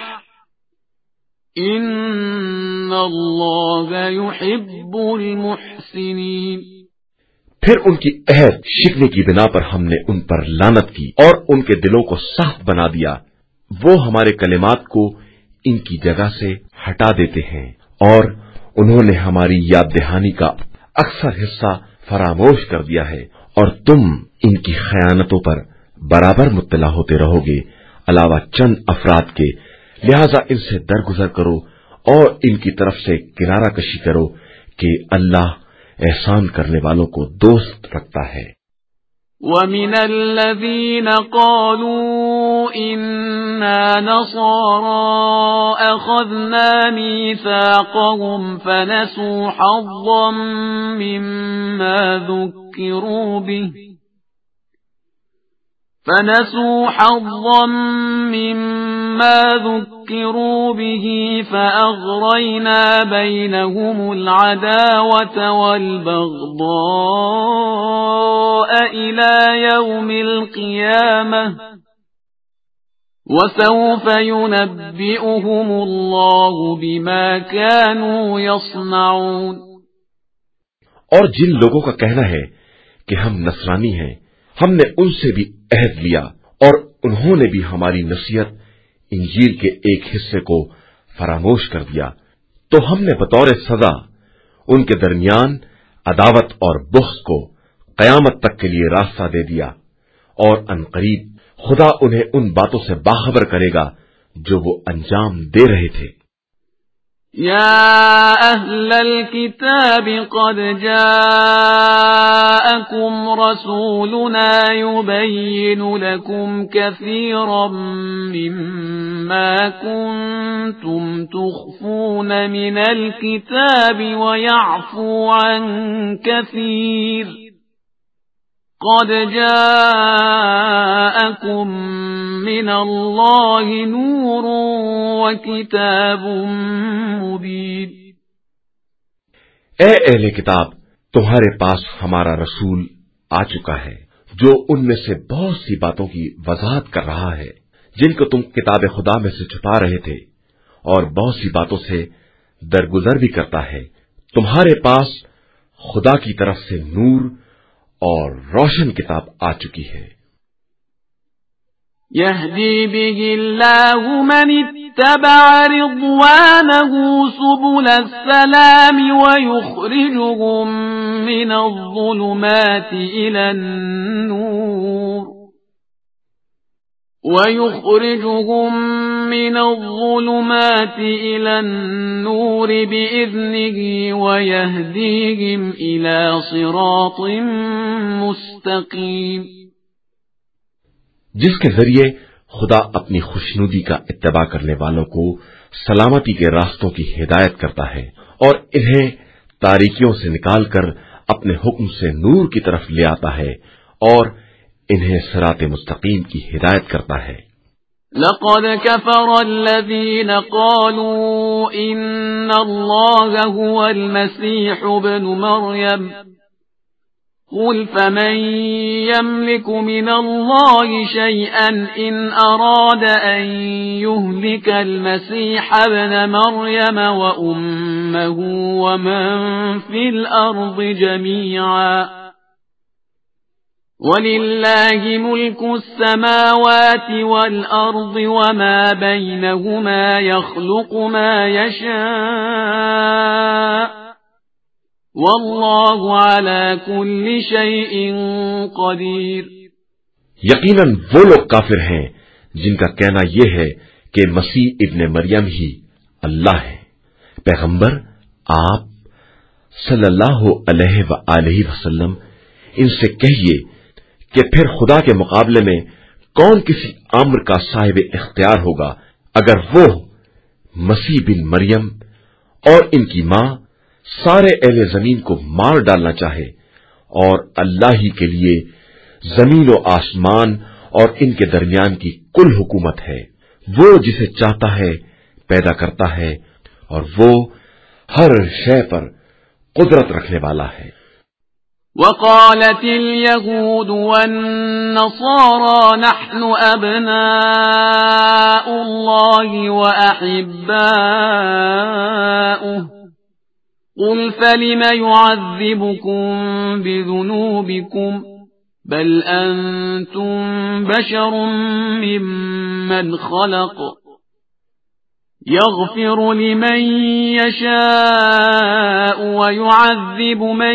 إن الله يحب المحسنين۔ پھر ان کی عہد شکنے کی بنا پر ہم نے ان پر لعنت کی اور ان کے دلوں کو سخت بنا دیا۔ وہ ہمارے کلمات کو ان کی جگہ سے ہٹا دیتے ہیں اور انہوں نے ہماری یاد دہانی کا اکثر حصہ فراموش کر دیا ہے، اور تم ان کی خیانتوں پر برابر مطلع ہوتے رہو گے علاوہ چند افراد کے، لہذا ان سے درگزر کرو اور ان کی طرف سے کنارہ کشی کرو کہ اللہ احسان کرنے والوں کو دوست رکھتا ہے۔ وَمِنَ الَّذِينَ قَالُوا إِنَّا نَصَارَىٰ أَخَذْنَا مِيثَاقَهُمْ فَنَسُوا حَظًّا مِّمَّا ذُكِّرُوا بِهِ فَأَغْرَيْنَا بَيْنَهُمُ الْعَدَاوَةَ وَالْبَغْضَاءَ إِلَى يَوْمِ الْقِيَامَةِ وَسَوْفَ يُنَبِّئُهُمُ اللَّهُ بِمَا كَانُوا يَصْنَعُونَ۔ اور جن لوگوں کا کہنا ہے کہ ہم نصرانی ہیں، ہم نے ان سے بھی عہد لیا اور انہوں نے بھی ہماری نصیحت انجیل کے ایک حصے کو فراموش کر دیا، تو ہم نے بطور سزا ان کے درمیان عداوت اور بغض کو قیامت تک کے لیے راستہ دے دیا، اور عنقریب خدا انہیں ان باتوں سے باخبر کرے گا جو وہ انجام دے رہے تھے۔ يا أهل الكتاب قد جاءكم رسولنا يبين لكم كثيرا مما كنتم تخفون من الكتاب ويعفو عن كثير قد جاءكم من الله نور وكتاب مبين۔ اے اہل کتاب، تمہارے پاس ہمارا رسول آ چکا ہے جو ان میں سے بہت سی باتوں کی وضاحت کر رہا ہے جن کو تم کتاب خدا میں سے چھپا رہے تھے، اور بہت سی باتوں سے درگزر بھی کرتا ہے۔ تمہارے پاس خدا کی طرف سے نور اور روشن کتاب آ چکی ہے۔ يهدي به الله من اتبع رضوانه سبل السلام ويخرجهم من الظلمات إلى النور بإذنه ويهديهم إلى صراط مستقيم۔ جس کے ذریعے خدا اپنی خوشنودی کا اتباع کرنے والوں کو سلامتی کے راستوں کی ہدایت کرتا ہے اور انہیں تاریکیوں سے نکال کر اپنے حکم سے نور کی طرف لے آتا ہے اور انہیں صراط مستقیم کی ہدایت کرتا ہے۔ لقد كفر الذين قالوا إن الله هو المسيح ابن مريم قل فمن يملك من الله شيئا إن أراد أن يهلك المسيح ابن مريم وأمه ومن في الأرض جميعا وَلِلَّهِ مُلْكُ السَّمَاوَاتِ وَالْأَرْضِ وَمَا بَيْنَهُمَا يَخْلُقُ مَا يَشَاءُ وَاللَّهُ عَلَى كُلِّ شَيْءٍ قَدِيرٌ۔ یقیناً وہ لوگ کافر ہیں جن کا کہنا یہ ہے کہ مسیح ابن مریم ہی اللہ ہے۔ پیغمبر آپ صلی اللہ علیہ وآلہ وسلم ان سے کہیے کہ پھر خدا کے مقابلے میں کون کسی امر کا صاحب اختیار ہوگا اگر وہ مسیح بن مریم اور ان کی ماں سارے اہل زمین کو مار ڈالنا چاہے، اور اللہ ہی کے لیے زمین و آسمان اور ان کے درمیان کی کل حکومت ہے۔ وہ جسے چاہتا ہے پیدا کرتا ہے اور وہ ہر شے پر قدرت رکھنے والا ہے۔ وقالت اليهود والنصارى نحن أبناء الله وأحباؤه قل فلم يعذبكم بذنوبكم بل أنتم بشر ممن خلق يغفر لمن يشاء ويعذب من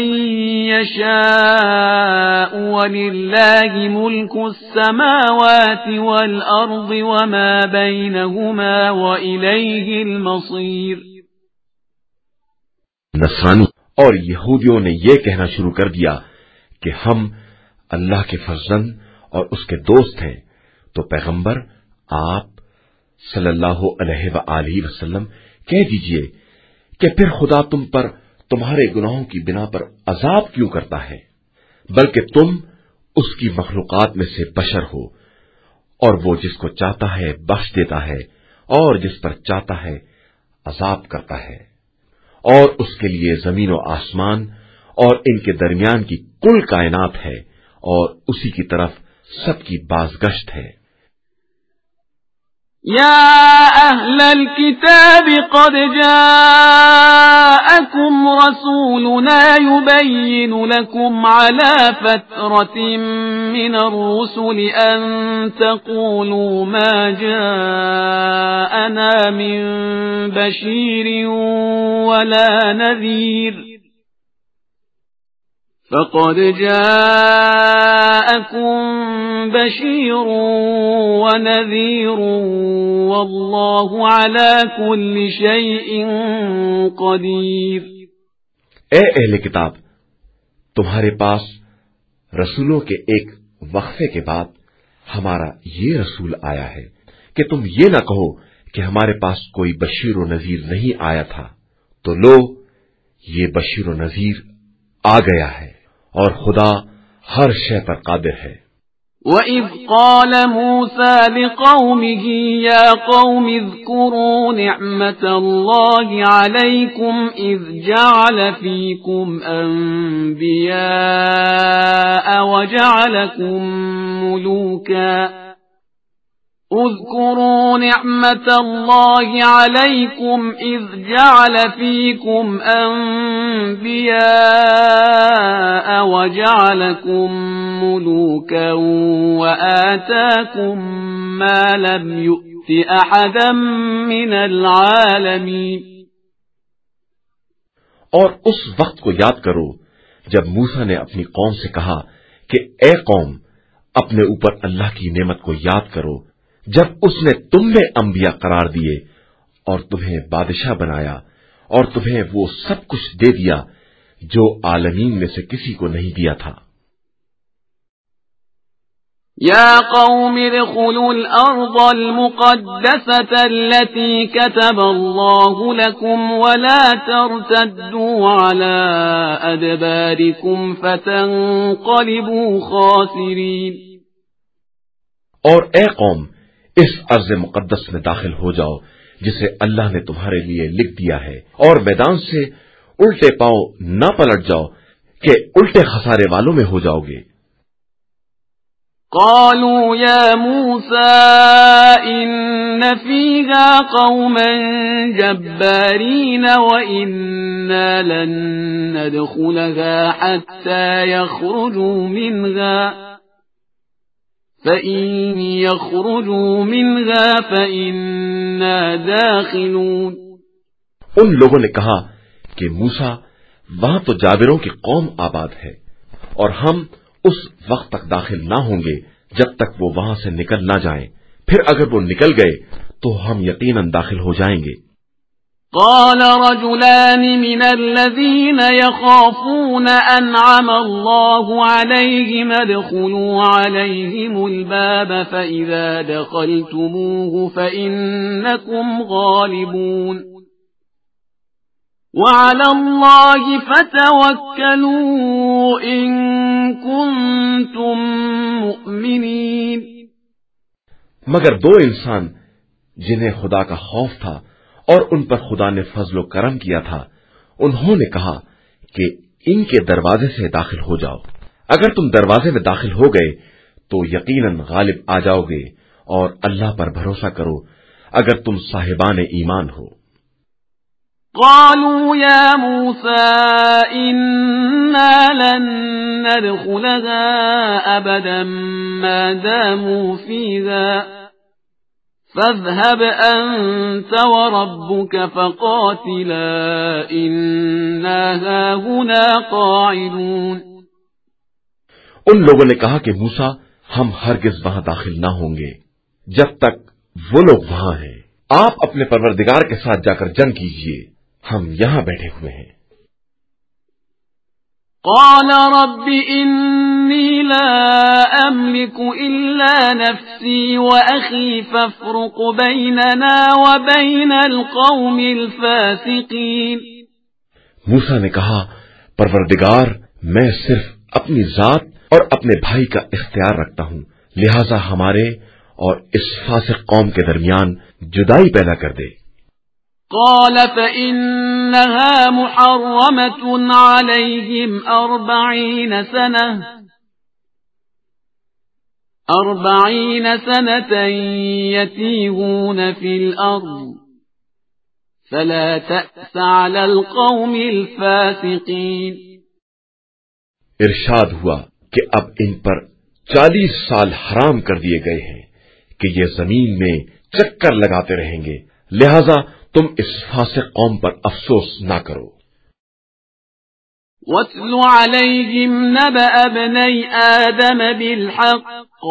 يشاء ولله ملك السماوات والأرض وما بينهما وإليه المصير۔ نصرانی اور یہودیوں نے یہ کہنا شروع کر دیا کہ ہم اللہ کے فرزند اور اس کے دوست ہیں، تو پیغمبر آپ صلی اللہ علیہ وآلہ وسلم کہہ دیجئے کہ پھر خدا تم پر تمہارے گناہوں کی بنا پر عذاب کیوں کرتا ہے، بلکہ تم اس کی مخلوقات میں سے بشر ہو، اور وہ جس کو چاہتا ہے بخش دیتا ہے اور جس پر چاہتا ہے عذاب کرتا ہے، اور اس کے لیے زمین و آسمان اور ان کے درمیان کی کل کائنات ہے، اور اسی کی طرف سب کی بازگشت ہے۔ يا أهل الكتاب قد جاءكم رسولنا يبين لكم على فترة من الرسل أن تقولوا ما جاءنا من بشير ولا نذير فقد جاءكم بشير ونذير والله على كل شيء قدير۔ اے اہل کتاب، تمہارے پاس رسولوں کے ایک وقفے کے بعد ہمارا یہ رسول آیا ہے کہ تم یہ نہ کہو کہ ہمارے پاس کوئی بشیر و نذیر نہیں آیا تھا، تو لو یہ بشیر و نذیر آ گیا ہے، اور خدا ہر شے پر قادر ہے۔ وَإِذْ قَالَ مُوسَى لِقَوْمِهِ يَا قَوْمِ اذْكُرُوا نِعْمَةَ اللَّهِ عَلَيْكُمْ إِذْ جَعَلَ فِيكُمْ أَنْبِيَاءَ وَجَعَلَكُمْ مُلُوكًا اذكروا نعمة الله عليكم إذ جعل فيكم أنبياء وجعلكم ملوكا وآتاكم ما لم يؤت أحدا من العالمين۔ اور اس وقت کو یاد کرو جب موسیٰ نے اپنی قوم سے کہا کہ اے قوم، اپنے اوپر اللہ کی نعمت کو یاد کرو جب اس نے تم میں انبیاء قرار دیے اور تمہیں بادشاہ بنایا اور تمہیں وہ سب کچھ دے دیا جو عالمین میں سے کسی کو نہیں دیا تھا۔ يا قوم ادخلوا الأرض المقدسة التي كتب الله لكم ولا ترتدوا على أدباركم فتنقلبوا خاسرين۔ اور اے قوم، اس ارض مقدس میں داخل ہو جاؤ جسے اللہ نے تمہارے لیے لکھ دیا ہے، اور میدان سے الٹے پاؤں نہ پلٹ جاؤ کہ الٹے خسارے والوں میں ہو جاؤ گے۔ قالوا يا موسى إن فيها قوما جبارين وإنا لن ندخلها حتى يخرجوا منها فَإِن يَخْرُجُوا مِنْهَا فَإِنَّا دَاخِلُونَ۔ ان لوگوں نے کہا کہ موسیٰ، وہاں تو جابروں کی قوم آباد ہے، اور ہم اس وقت تک داخل نہ ہوں گے جب تک وہ وہاں سے نکل نہ جائیں، پھر اگر وہ نکل گئے تو ہم یقیناً داخل ہو جائیں گے۔ قال رجلان من الذين يخافون أنعم الله عليهم ادخلوا عليهم الباب فإذا دخلتموه فإنكم غالبون وعلى الله فتوكلوا إن كنتم مؤمنين۔ مگر دو انسان جنہیں خدا کا خوف تھا اور ان پر خدا نے فضل و کرم کیا تھا، انہوں نے کہا کہ ان کے دروازے سے داخل ہو جاؤ۔ اگر تم دروازے میں داخل ہو گئے تو یقیناً غالب آ جاؤ گے، اور اللہ پر بھروسہ کرو اگر تم صاحبان ایمان ہو۔ قالوا يا موسى إنا لن ندخلها أبدا ما داموا فيها فاذهب أنت وربك فقاتلا إنا هاهنا قاعدون۔ ان لوگوں نے کہا کہ موسیٰ، ہم ہرگز وہاں داخل نہ ہوں گے جب تک وہ لوگ وہاں ہیں، آپ اپنے پروردگار کے ساتھ جا کر جنگ کیجئے، ہم یہاں بیٹھے ہوئے ہیں۔ قال رب إني لا أملك إلا نفسي وأخي فافرق بيننا وبين القوم الفاسقين۔ موسیٰ نے کہا، پروردگار، میں صرف اپنی ذات اور اپنے بھائی کا اختیار رکھتا ہوں، لہذا ہمارے اور اس فاسق قوم کے درمیان جدائی پیدا کر دے۔ قال فإنها محرمة عليهم 40 سنة يتيهون في الأرض فلا تأس على القوم الفاسقين۔ ارشاد ہوا کہ اب ان پر 40 سال حرام کر دیے گئے ہیں کہ یہ زمین میں چکر لگاتے رہیں گے، لہذا تم اس فاسق قوم پر افسوس نہ کرو۔ وَاتْلُ عَلَيْهِمْ نَبَأَ ابْنَيْ آدَمَ بِالْحَقِّ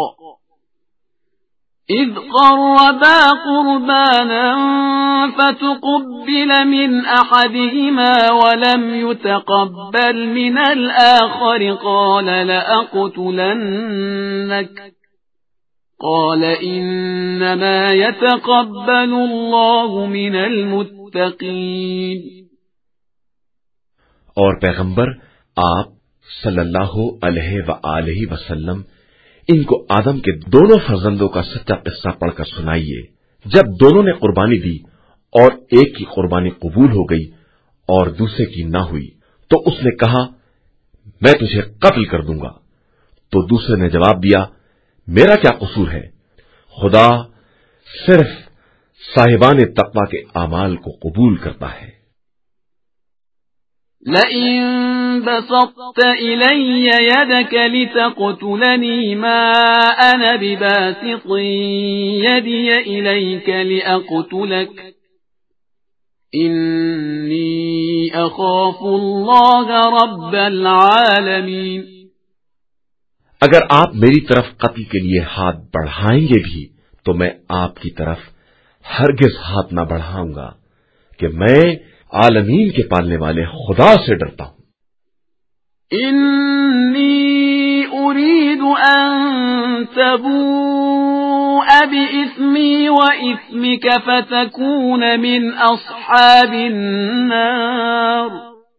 إِذْ قَرَّبَا قُرْبَانًا فَتُقُبِّلَ مِنْ أَحَدِهِمَا وَلَمْ يُتَقَبَّلْ مِنَ الْآخَرِ قَالَ لَأَقْتُلَنَّكَ قال إنما يتقبل الله من المتقين۔ اور پیغمبر آپ صلی اللہ علیہ وآلہ وسلم ان کو آدم کے دونوں فرزندوں کا سچا قصہ پڑھ کر سنائیے۔ جب دونوں نے قربانی دی اور ایک کی قربانی قبول ہو گئی اور دوسرے کی نہ ہوئی تو اس نے کہا میں تجھے قتل کر دوں گا، تو دوسرے نے جواب دیا میرا کیا قصور ہے، خدا صرف صاحبان تقوی کے اعمال کو قبول کرتا ہے۔ لئن بسطت إلي يدك لتقتلني ما أنا بباسط يدي إليك لأقتلك إني أخاف الله رب العالمين۔ اگر آپ میری طرف قتل کے لیے ہاتھ بڑھائیں گے بھی تو میں آپ کی طرف ہرگز ہاتھ نہ بڑھاؤں گا کہ میں عالمین کے پالنے والے خدا سے ڈرتا ہوں۔ انی اريد ان تبوء باسمی واسمک فتکون من اصحاب النار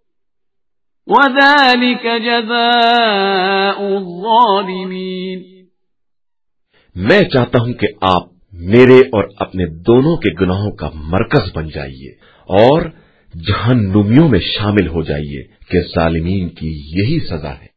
وذلك جزاء الظالمین۔ میں چاہتا ہوں کہ آپ میرے اور اپنے دونوں کے گناہوں کا مرکز بن جائیے اور جہنمیوں میں شامل ہو جائیے کہ ظالمین کی یہی سزا ہے۔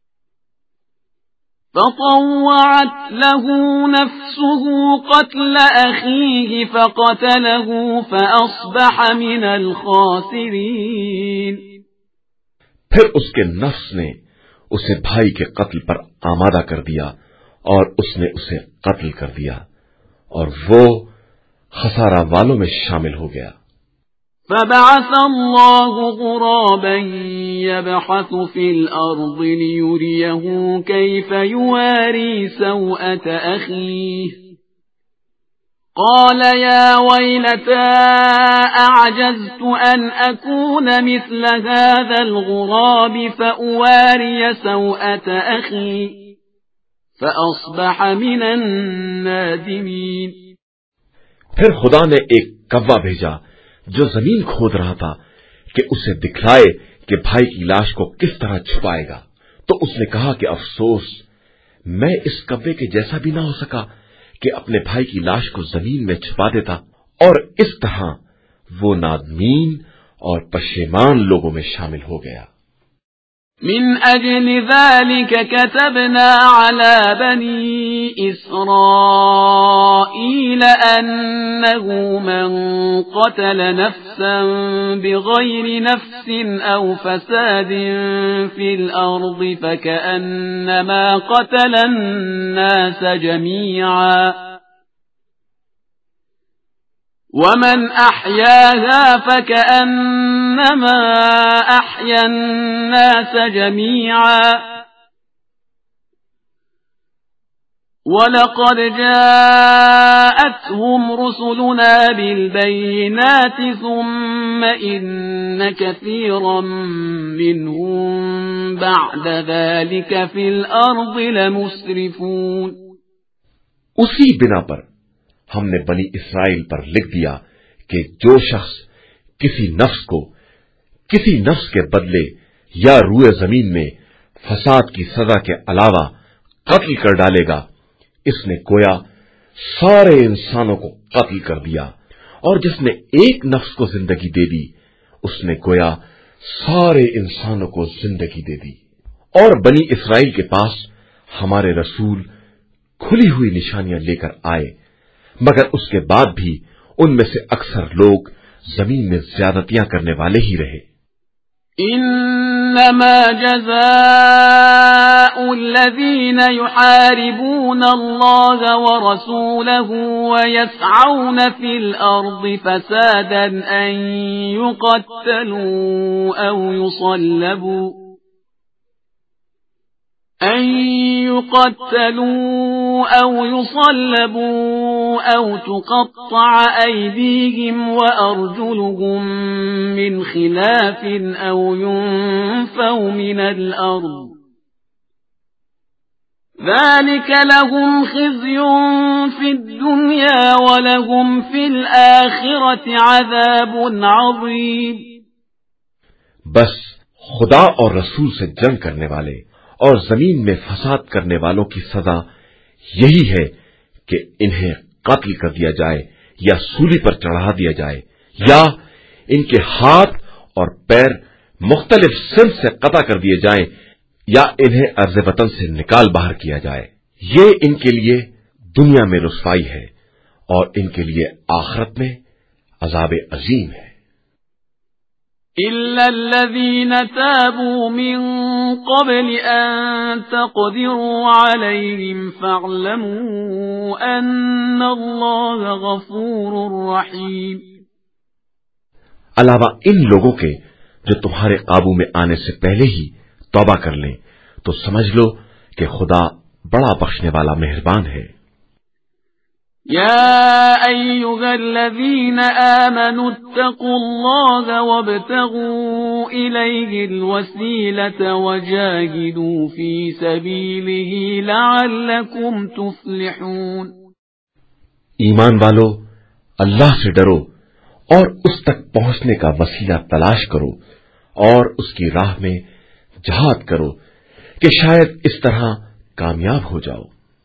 فطوعت له نفسه قتل أخيه فقتله فأصبح من الخاسرين۔ پھر اس کے نفس نے اسے بھائی کے قتل پر آمادہ کر دیا اور اس نے اسے قتل کر دیا اور وہ خسارہ والوں میں شامل ہو گیا۔ فبعث الله غرابا يبحث في الأرض ليريه كيف يواري سوءة أخيه قال يا ويلتى أعجزت أن أكون مثل هذا الغراب فأواري سوءة أخي فأصبح من النادمين۔ پھر خدا نے ایک کوا بھیجا جو زمین کھود رہا تھا کہ اسے دکھلائے کہ بھائی کی لاش کو کس طرح چھپائے گا، تو اس نے کہا کہ افسوس، میں اس کوے کے جیسا بھی نہ ہو سکا کہ اپنے بھائی کی لاش کو زمین میں چھپا دیتا، اور اس طرح وہ نادمین اور پشیمان لوگوں میں شامل ہو گیا۔ من أجل ذلك كتبنا على بني إسرائيل أنه من قتل نفسا بغير نفس أو فساد في الأرض فكأنما قتل الناس جميعا ومن أحياها فكأنما أحيا الناس جميعا ولقد جاءتهم رسلنا بالبينات ثم إن كثيرا منهم بعد ذلك في الأرض لمسرفون۔ اسی بنا پر ہم نے بنی اسرائیل پر لکھ دیا کہ جو شخص کسی نفس کے بدلے یا روئے زمین میں فساد کی سزا کے علاوہ قتل کر ڈالے گا، اس نے گویا سارے انسانوں کو قتل کر دیا، اور جس نے ایک نفس کو زندگی دے دی اس نے گویا سارے انسانوں کو زندگی دے دی۔ اور بنی اسرائیل کے پاس ہمارے رسول کھلی ہوئی نشانیاں لے کر آئے، مگر اس کے بعد بھی ان میں سے اکثر لوگ زمین میں زیادتیاں کرنے والے ہی رہے۔ انما جزاء الذين يحاربون الله ورسوله ويسعون في الأرض فسادا أن يقتلوا أو يصلبوا أو تقطع أيديهم وأرجلهم من خلاف أو ينفوا من الأرض ذلك لهم خزي في الدنيا ولهم في الآخرة عذاب عظيم۔ بس خدا اور رسول سے جنگ کرنے والے اور زمین میں فساد کرنے والوں کی سزا یہی ہے کہ انہیں قتل کر دیا جائے یا سولی پر چڑھا دیا جائے، یا ان کے ہاتھ اور پیر مختلف سمت سے قطع کر دیے جائیں، یا انہیں ارض وطن سے نکال باہر کیا جائے۔ یہ ان کے لیے دنیا میں رسوائی ہے اور ان کے لیے آخرت میں عذاب عظیم ہے۔ إلا الذين تابوا من قبل أن تقدروا عليهم فاعلموا أن الله غفور رحيم۔ علاوہ ان لوگوں کے جو تمہارے قابو میں آنے سے پہلے ہی توبہ کر لیں تو سمجھ لو کہ خدا بڑا بخشنے والا مہربان ہے۔ يا أيها الذين آمنوا اتقوا الله وابتغوا إليه الوسيلة وجاهدوا في سبيله لعلكم تفلحون۔ ایمان والو، اللہ سے ڈرو اور اس تک پہنچنے کا وسیلہ تلاش کرو اور اس کی راہ میں جہاد کرو کہ شاید اس طرح کامیاب ہو جاؤ۔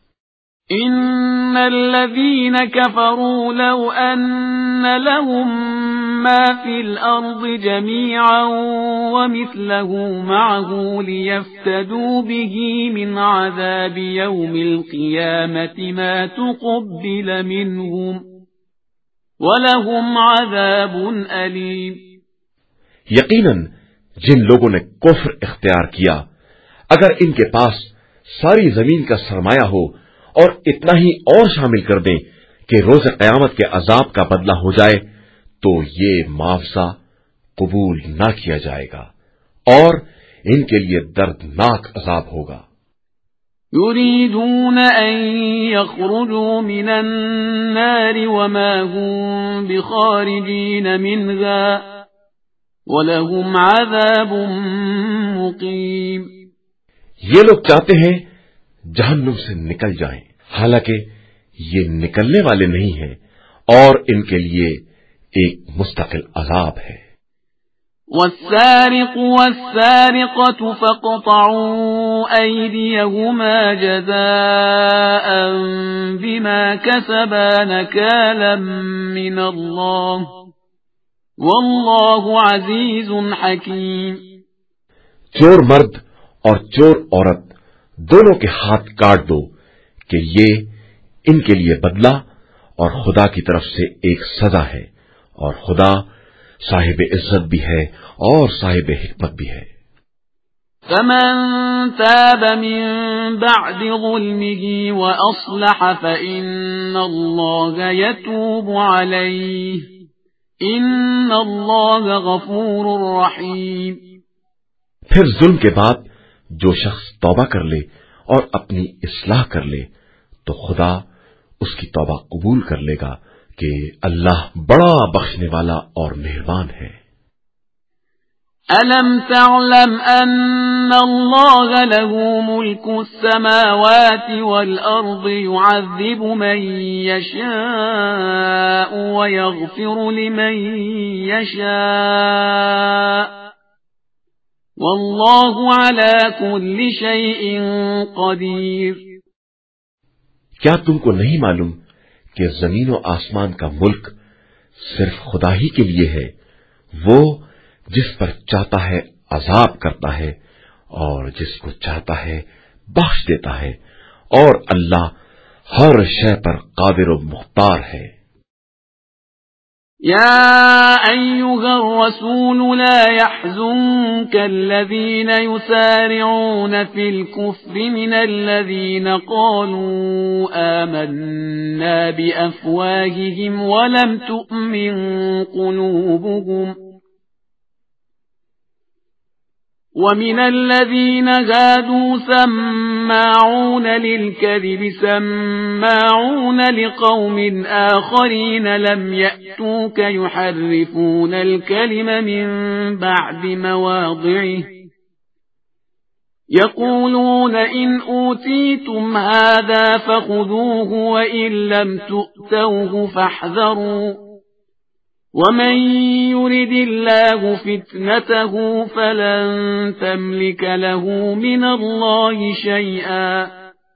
ان الذين كفروا لو ان لهم ما في الارض جميعا ومثله معه ليفتدوا به من عذاب يوم القيامة ما تقبل منهم ولهم عذاب أليم۔ یقیناً جن لوگوں نے کفر اختیار کیا، اگر ان کے پاس ساری زمین کا سرمایہ ہو اور اتنا ہی اور شامل کر دیں کہ روز قیامت کے عذاب کا بدلہ ہو جائے تو یہ معاوضہ قبول نہ کیا جائے گا اور ان کے لیے دردناک عذاب ہوگا۔ يريدون أن يخرجوا من النار وما هم بخارجين منها وَلَهُمْ عَذَابٌ مُقِيمٌ۔ یہ لوگ چاہتے ہیں جہنم سے نکل جائیں، حالانکہ یہ نکلنے والے نہیں ہیں اور ان کے لیے ایک مستقل عذاب ہے۔ وَالسَّارِقُ وَالسَّارِقَةُ فَاقْطَعُوا أَيْدِيَهُمَا جَزَاءً بِمَا كَسَبَا نَكَالًا مِّنَ اللَّهِ واللہ عزیز حکیم۔ چور مرد اور چور عورت دونوں کے ہاتھ کاٹ دو کہ یہ ان کے لیے بدلہ اور خدا کی طرف سے ایک سزا ہے، اور خدا صاحب عزت بھی ہے اور صاحب حکمت بھی ہے۔ فمن تاب من بعد ظلمه وأصلح فإن الله يتوب عليه إن الله غفور رحيم۔ پھر ظلم کے بعد جو شخص توبہ کر لے اور اپنی اصلاح کر لے تو خدا اس کی توبہ قبول کر لے گا کہ اللہ بڑا بخشنے والا اور مہربان ہے۔ أَلَمْ تَعْلَمْ أَنَّ اللَّهَ لَهُ مُلْكُ السَّمَاوَاتِ وَالْأَرْضِ يُعَذِّبُ مَن يَشَاءُ وَيَغْفِرُ لِمَن يَشَاءُ وَاللَّهُ عَلَى كُلِّ شَيْءٍ قَدِيرٌ۔ کیا تم کو نہیں معلوم کہ زمین و آسمان کا ملک صرف خدا ہی کے لیے ہے؟ وہ جس پر چاہتا ہے عذاب کرتا ہے اور جس کو چاہتا ہے بخش دیتا ہے، اور اللہ ہر شے پر قادر و مختار ہے۔ يا أيها الرسول لا يحزنك الذين يسارعون في الكفر من الذين قالوا آمنا بأفواههم ولم تؤمن قلوبهم ومن الذين هادوا سماعون للكذب سماعون لقوم آخرين لم يأتوك يحرفون الكلم من بعد مواضعه يقولون إن أوتيتم هذا فخذوه وإن لم تؤتوه فاحذروا ومن يرد الله فتنته فلن تملك له من الله شيئا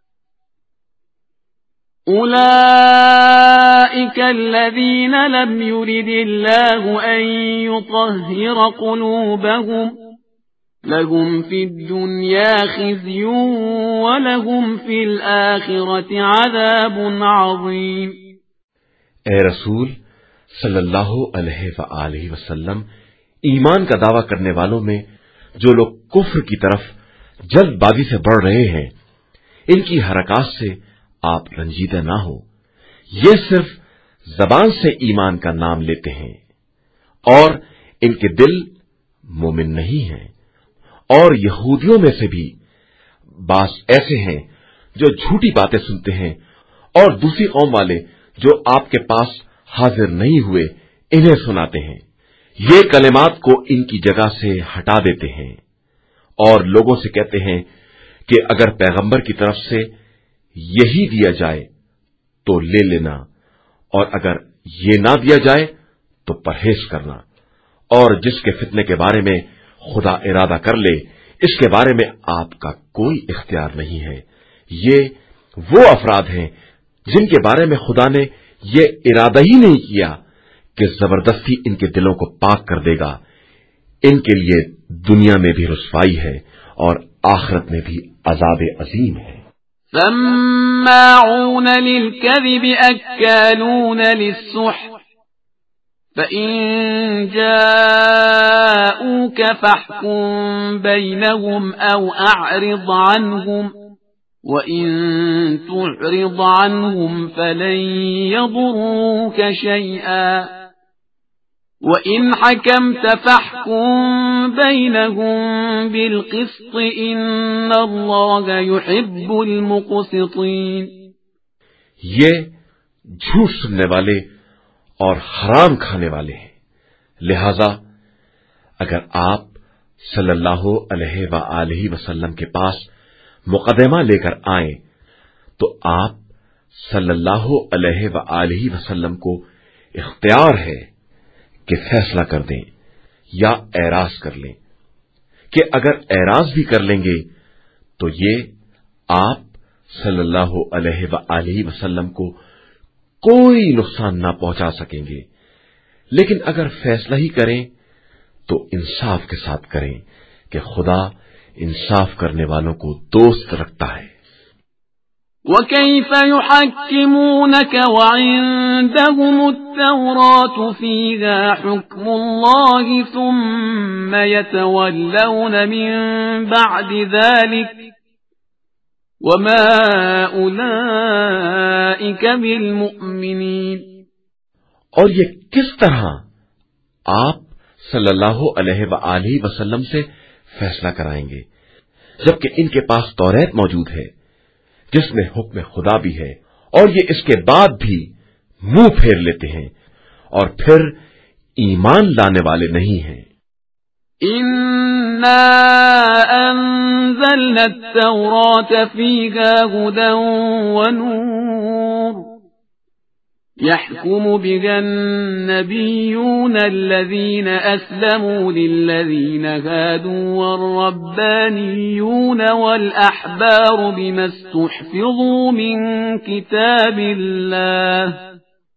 أولئك الذين لم يرد الله أن يطهر قلوبهم لهم في الدنيا خزي ولهم في الآخرة عذاب عظيم۔ اے رسول صلی اللہ علیہ وآلہ وسلم، ایمان کا دعویٰ کرنے والوں میں جو لوگ کفر کی طرف جلد بازی سے بڑھ رہے ہیں، ان کی حرکات سے آپ رنجیدہ نہ ہو۔ یہ صرف زبان سے ایمان کا نام لیتے ہیں اور ان کے دل مومن نہیں ہیں، اور یہودیوں میں سے بھی بعض ایسے ہیں جو جھوٹی باتیں سنتے ہیں، اور دوسری قوم والے جو آپ کے پاس حاضر نہیں ہوئے انہیں سناتے ہیں۔ یہ کلمات کو ان کی جگہ سے ہٹا دیتے ہیں اور لوگوں سے کہتے ہیں کہ اگر پیغمبر کی طرف سے یہی دیا جائے تو لے لینا، اور اگر یہ نہ دیا جائے تو پرہیز کرنا، اور جس کے فتنے کے بارے میں خدا ارادہ کر لے اس کے بارے میں آپ کا کوئی اختیار نہیں ہے۔ یہ وہ افراد ہیں جن کے بارے میں خدا نے یہ ارادہ ہی نہیں کیا کہ زبردستی ان کے دلوں کو پاک کر دے گا۔ ان کے لیے دنیا میں بھی رسوائی ہے اور آخرت میں بھی عذاب عظیم ہے۔ سماعون للكذب أكالون للسحت فإن جاءوك فاحكم بينهم أو أعرض عنهم وَإِن تُعْرِضْ عَنْهُمْ فَلَن يَضُرُّوكَ شَيْئًا وَإِنْ حَكَمْتَ فَاحْكُم بَيْنَهُم بِالْقِسْطِ إِنَّ اللَّهَ يُحِبُّ الْمُقْسِطِينَ۔ یہ جھوٹ سننے والے اور حرام کھانے والے ہیں، لہذا اگر آپ صلی اللہ علیہ وآلہ وسلم کے پاس مقدمہ لے کر آئیں تو آپ صلی اللہ علیہ وآلہ وسلم کو اختیار ہے کہ فیصلہ کر دیں یا اعراض کر لیں، کہ اگر اعراض بھی کر لیں گے تو یہ آپ صلی اللہ علیہ وآلہ وسلم کو کوئی نقصان نہ پہنچا سکیں گے، لیکن اگر فیصلہ ہی کریں تو انصاف کے ساتھ کریں کہ خدا انصاف کرنے والوں کو دوست رکھتا ہے۔ وَكَيْفَ يُحَكِّمُونَكَ وَعِندَهُمُ التَّوْرَاةُ فِيهَا حُكْمُ اللَّهِ ثُمَّ يَتَوَلَّوْنَ مِن بَعْدِ ذَلِكَ وَمَا أُولَئِكَ بِالْمُؤْمِنِينَ۔ اور یہ کس طرح آپ صلی اللہ علیہ وآلہ وسلم سے فیصلہ کرائیں گے جبکہ ان کے پاس توریت موجود ہے جس میں حکم خدا بھی ہے، اور یہ اس کے بعد بھی منہ پھیر لیتے ہیں اور پھر ایمان لانے والے نہیں ہیں۔ إِنَّا أَنزَلْنَا التَّوْرَاةَ فِيهَا هُدًى وَنُورٌ يَحْكُمُ بِهَا النَّبِيُّونَ الَّذِينَ أَسْلَمُوا لِلَّذِينَ هَادُوا وَالرَّبَّانِيُّونَ وَالْأَحْبَارُ بِمَا اسْتُحْفِظُوا مِنْ كِتَابِ اللَّهِ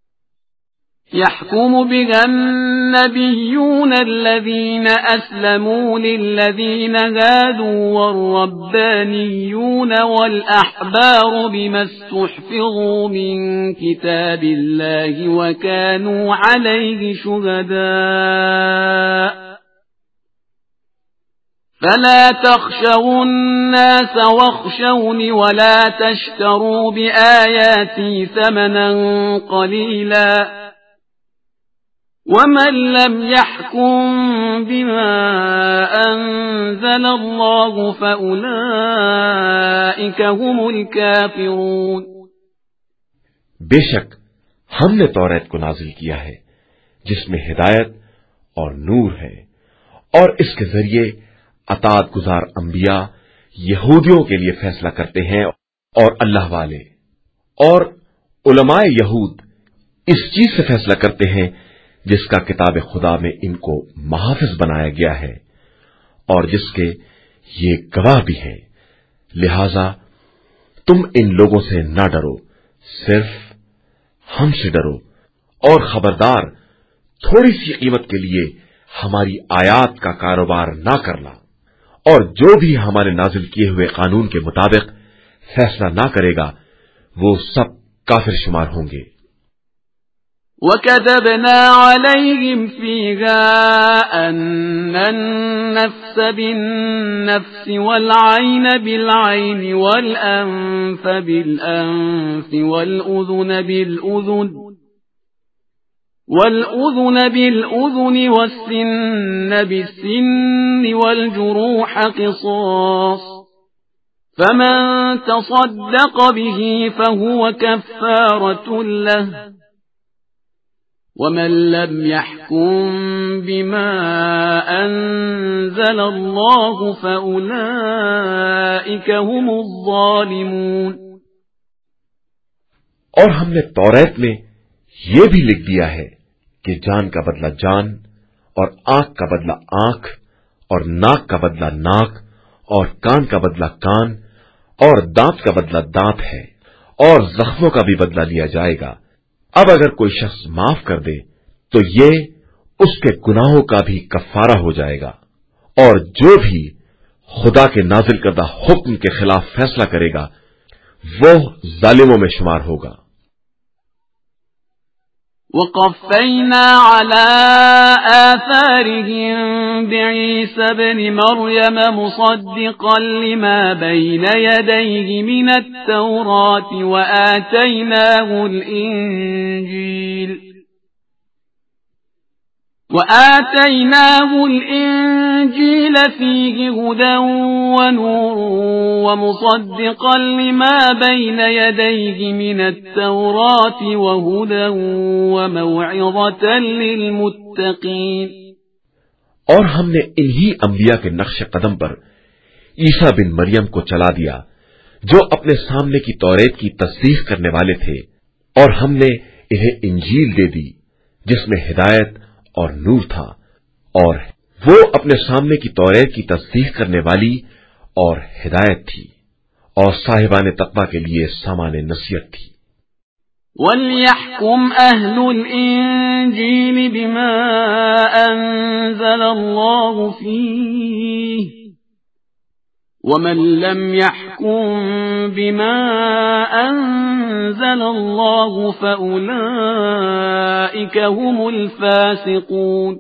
يحكم بها النبيون الذين أسلموا للذين هادوا والربانيون والأحبار بما استحفظوا من كتاب الله وكانوا عليه شهداء فلا تخشوا الناس واخشوني ولا تشتروا بآياتي ثمنا قليلا ومن لم يحكم بما أنزل الله فأولئك هم الكافرون۔ بے شک ہم نے توریت کو نازل کیا ہے جس میں ہدایت اور نور ہے، اور اس کے ذریعے اطاعت گزار انبیاء یہودیوں کے لیے فیصلہ کرتے ہیں اور اللہ والے اور علماء یہود اس چیز سے فیصلہ کرتے ہیں جس کا کتاب خدا میں ان کو محافظ بنایا گیا ہے اور جس کے یہ گواہ بھی ہیں، لہذا تم ان لوگوں سے نہ ڈرو، صرف ہم سے ڈرو، اور خبردار تھوڑی سی قیمت کے لیے ہماری آیات کا کاروبار نہ کرنا، اور جو بھی ہمارے نازل کیے ہوئے قانون کے مطابق فیصلہ نہ کرے گا وہ سب کافر شمار ہوں گے۔ وَكَتَبْنَا عَلَيْهِمْ فِيهَا أَنَّ النَّفْسَ بِالنَّفْسِ وَالْعَيْنَ بِالْعَيْنِ وَالْأَنفَ بِالْأَنفِ وَالْأُذُنَ بِالْأُذُنِ وَالسِّنَّ بِالسِّنِّ وَالْجُرُوحَ قِصَاصٌ فَمَن تَصَدَّقَ بِهِ فَهُوَ كَفَّارَةٌ لَهُ وَمَن لَّمْ يَحْكُم بِمَا أَنزَلَ اللَّهُ فَأُولَئِكَ هُمُ الظَّالِمُونَ۔ اور ہم نے توریت میں یہ بھی لکھ دیا ہے کہ جان کا بدلہ جان، اور آنکھ کا بدلہ آنکھ، اور ناک کا بدلہ ناک، اور کان کا بدلہ کان، اور دانت کا بدلہ دانت ہے، اور زخموں کا بھی بدلہ لیا جائے گا۔ اب اگر کوئی شخص معاف کر دے تو یہ اس کے گناہوں کا بھی کفارہ ہو جائے گا، اور جو بھی خدا کے نازل کردہ حکم کے خلاف فیصلہ کرے گا وہ ظالموں میں شمار ہوگا۔ وَقَفَّيْنَا عَلَى آثَارِهِمْ بِعِيسَى ابْنِ مَرْيَمَ مُصَدِّقًا لِمَا بَيْنَ يَدَيْهِ مِنَ التَّوْرَاةِ وَآتَيْنَاهُ الْإِنْجِيلَ فِيهِ هُدًى وَنُورٌ وَمُصَدِّقًا لِمَا بَيْنَ يَدَيْهِ مِنَ التَّوْرَاةِ وَهُدًى وَمَوْعِظَةً لِلْمُتَّقِينَ۔ اور ہم نے انہی انبیاء کے نقش قدم پر عیسیٰ بن مریم کو چلا دیا جو اپنے سامنے کی توریت کی تصدیق کرنے والے تھے، اور ہم نے انہیں انجیل دے دی جس میں ہدایت اور نور تھا، اور وہ اپنے سامنے کی توریت کی تصدیق کرنے والی اور ہدایت تھی، اور صاحبان تقویٰ کے لیے سامان نصیحت تھی۔ وَلْيَحْكُمْ أَهْلُ الْإِنْجِيلِ بِمَا أَنزَلَ اللَّهُ فِيهِ وَمَنْ لَمْ يَحْكُمْ بِمَا أَنزَلَ اللَّهُ فَأُولَئِكَ هُمُ الْفَاسِقُونَ۔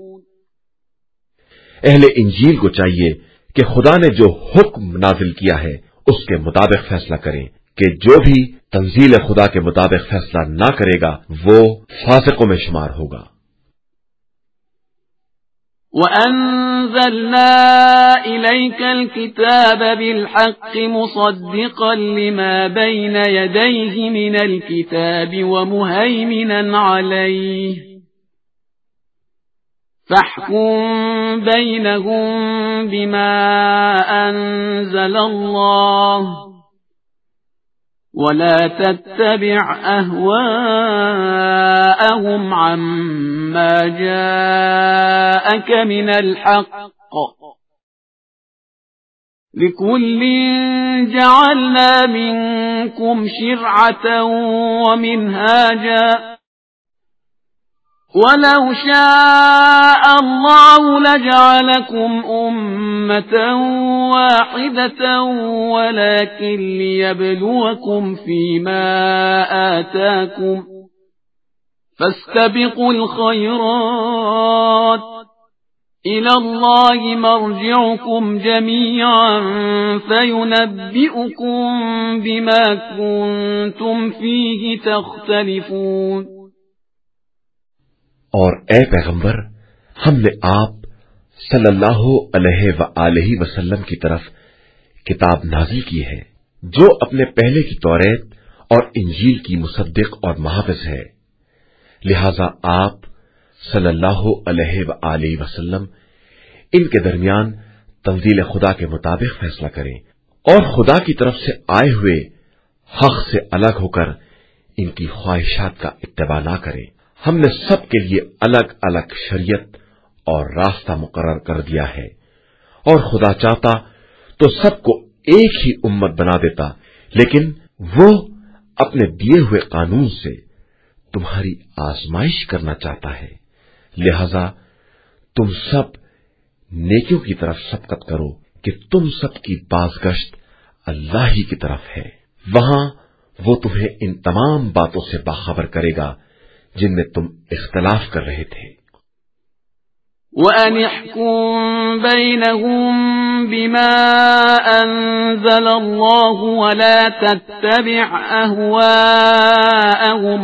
اہل انجیل کو چاہیے کہ خدا نے جو حکم نازل کیا ہے اس کے مطابق فیصلہ کریں کہ جو بھی تنزیل خدا کے مطابق فیصلہ نہ کرے گا وہ فاسقوں میں شمار ہوگا۔ وَأَنزَلْنَا إِلَيْكَ الْكِتَابَ بِالْحَقِّ مُصَدِّقًا لِمَا بَيْنَ يَدَيْهِ مِنَ الْكِتَابِ وَمُهَيْمِنًا عَلَيْهِ فَاحْكُم بَيْنَهُم بِمَا أَنزَلَ اللَّهُ وَلَا تَتَّبِعْ أَهْوَاءَهُمْ عَمَّا جَاءَكَ مِنَ الْحَقِّ لِكُلٍّ جَعَلْنَا مِنكُمْ شِرْعَةً وَمِنْهَاجًا وَلَوْ شَاءَ اللَّهُ لَجَعَلَكُمْ أُمَّةً وَاحِدَةً وَلَكِنْ لِيَبْلُوَكُمْ فِيمَا آتَاكُمْ فَاسْتَبِقُوا الْخَيْرَاتِ إِلَى اللَّهِ مَرْجِعُكُمْ جَمِيعًا فَيُنَبِّئُكُم بِمَا كُنتُمْ فِيهِ تَخْتَلِفُونَ۔ اور اے پیغمبر، ہم نے آپ صلی اللہ علیہ وآلہ وسلم کی طرف کتاب نازل کی ہے جو اپنے پہلے کی توریت اور انجیل کی مصدق اور محافظ ہے، لہذا آپ صلی اللہ علیہ وآلہ وسلم ان کے درمیان تنزیل خدا کے مطابق فیصلہ کریں اور خدا کی طرف سے آئے ہوئے حق سے الگ ہو کر ان کی خواہشات کا اتباع نہ کریں۔ ہم نے سب کے لیے الگ الگ شریعت اور راستہ مقرر کر دیا ہے، اور خدا چاہتا تو سب کو ایک ہی امت بنا دیتا، لیکن وہ اپنے دیے ہوئے قانون سے تمہاری آزمائش کرنا چاہتا ہے، لہذا تم سب نیکیوں کی طرف سبقت کرو کہ تم سب کی بازگشت اللہ ہی کی طرف ہے، وہاں وہ تمہیں ان تمام باتوں سے باخبر کرے گا جن میں تم اختلاف کر رہے تھے۔ وَأَنِ احْكُم بَيْنَهُم بِمَا أَنزَلَ اللَّهُ وَلَا تَتَّبِعْ أَهْوَاءَهُمْ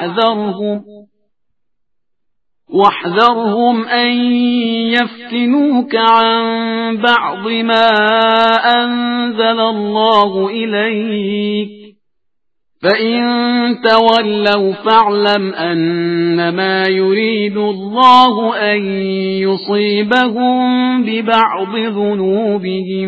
وَاحْذَرْهُمْ أَن يَفْتِنُوكَ عَن بَعْضِ مَا أَنزَلَ اللَّهُ إِلَيْكَ فَإِن تَوَلَّوْا فَاعْلَمْ أَنَّمَا يُرِيدُ اللَّهُ أَن يُصِيبَهُم بِبَعْضِ ذُنُوبِهِمْ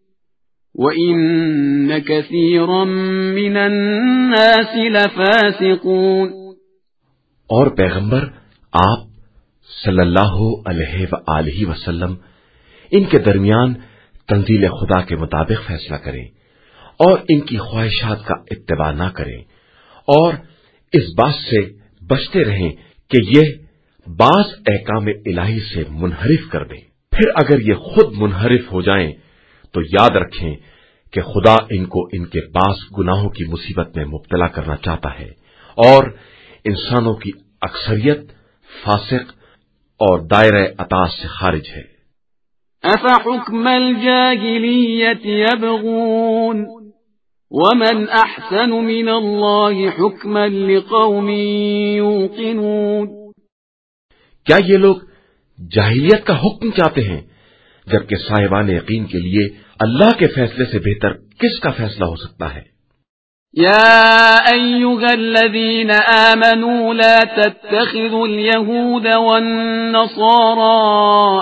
وَإِنَّ كَثِيرًا مِّنَ النَّاسِ لَفَاسِقُونَ۔ اور پیغمبر آپ صلی اللہ علیہ وآلہ وسلم ان کے درمیان تنزیل خدا کے مطابق فیصلہ کریں اور ان کی خواہشات کا اتباع نہ کریں، اور اس بات سے بچتے رہیں کہ یہ بعض احکام الہی سے منحرف کر دیں، پھر اگر یہ خود منحرف ہو جائیں تو یاد رکھیں کہ خدا ان کو ان کے بعض گناہوں کی مصیبت میں مبتلا کرنا چاہتا ہے، اور انسانوں کی اکثریت فاسق اور دائرہ اطاعت سے خارج ہے۔ أَفَحُكْمَ الْجَاهِلِيَّةِ يَبْغُونَ وَمَنْ أَحْسَنُ مِنَ اللَّهِ حُكْمًا لِقَوْمٍ يُوقِنُونَ۔ کیا یہ لوگ جاہلیت کا حکم چاہتے ہیں جبکہ صاحبان یقین کے لیے اللہ کے فیصلے سے بہتر کس کا فیصلہ ہو سکتا ہے؟ يا أيها الذين آمنوا لا تتخذوا اليهود والنصارى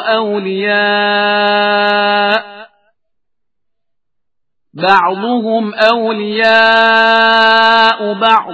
أولياء بعضهم أولياء بعض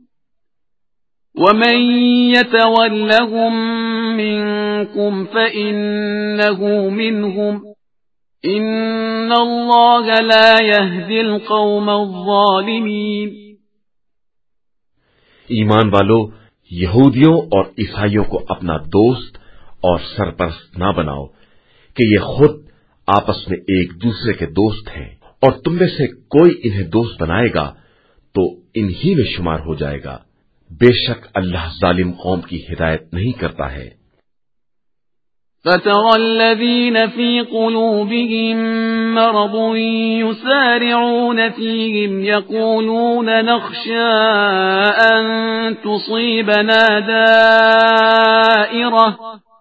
ومن يتولهم منكم فإنه منهم إن الله لا يهدي القوم الظالمين۔ ایمان والو، یہودیوں اور عیسائیوں کو اپنا دوست اور سرپرست نہ بناؤ کہ یہ خود آپس میں ایک دوسرے کے دوست ہیں، اور تم میں سے کوئی انہیں دوست بنائے گا تو انہی میں شمار ہو جائے گا۔ بے شک اللہ ظالم قوم کی ہدایت نہیں کرتا ہے۔ فَتَرَى الَّذِينَ فِي قُلُوبِهِم مَّرَضٌ يُسَارِعُونَ فِيهِمْ يَقُولُونَ نَخْشَىٰ أَن تُصِيبَنَا دَائِرَةٌ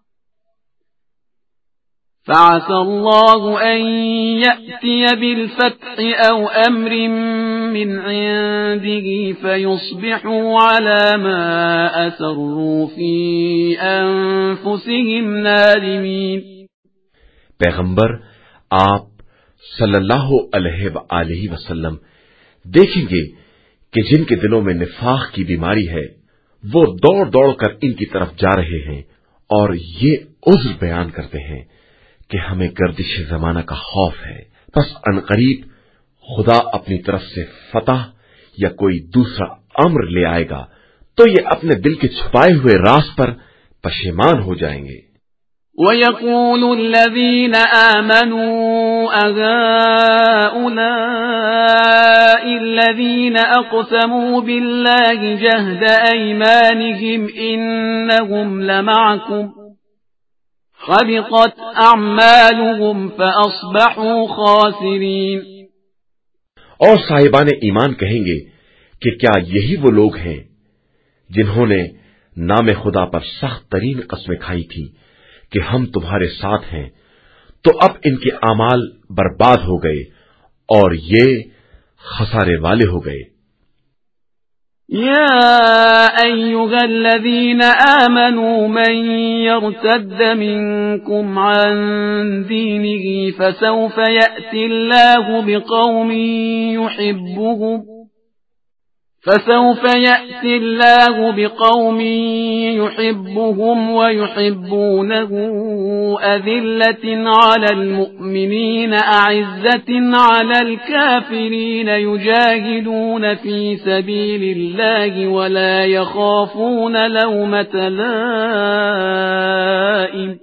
فَعَسَى اللَّهُ أَن يَأْتِيَ بِالْفَتْحِ أَوْ أَمْرٍ مِّنْ عِندِهِ فَيُصْبِحُوا عَلَى مَا أَسَرُّوا فِي أَنفُسِهِمْ نَادِمِينَ۔ پیغمبر آپ صلی اللہ علیہ وآلہ وسلم دیکھیں گے کہ جن کے دلوں میں نفاق کی بیماری ہے وہ دوڑ دوڑ کر ان کی طرف جا رہے ہیں اور یہ عذر بیان کرتے ہیں کہ ہمیں گردش زمانہ کا خوف ہے، پس عنقریب خدا اپنی طرف سے فتح یا کوئی دوسرا امر لے آئے گا تو یہ اپنے دل کے چھپائے ہوئے راز پر پشیمان ہو جائیں گے۔ وَيَقُولُ الَّذِينَ آمَنُوا أَهَٰؤُلَاءِ الَّذِينَ أَقْسَمُوا بِاللَّهِ جَهْدَ أَيْمَانِهِمْ إِنَّهُمْ لَمَعَكُمْ حَبِطَتْ أَعْمَالُهُمْ فَأَصْبَحُوا خَاسِرِينَ۔ اور صاحبان ایمان کہیں گے کہ کیا یہی وہ لوگ ہیں جنہوں نے نام خدا پر سخت ترین قسمیں کھائی تھی کہ ہم تمہارے ساتھ ہیں، تو اب ان کے اعمال برباد ہو گئے اور یہ خسارے والے ہو گئے۔ يا أيها الذين آمنوا من يرتد منكم عن دينه فسوف يأتي الله بقوم يحبهم ويحبونه أذلة على المؤمنين أعزة على الكافرين يجاهدون في سبيل الله ولا يخافون لومة لائم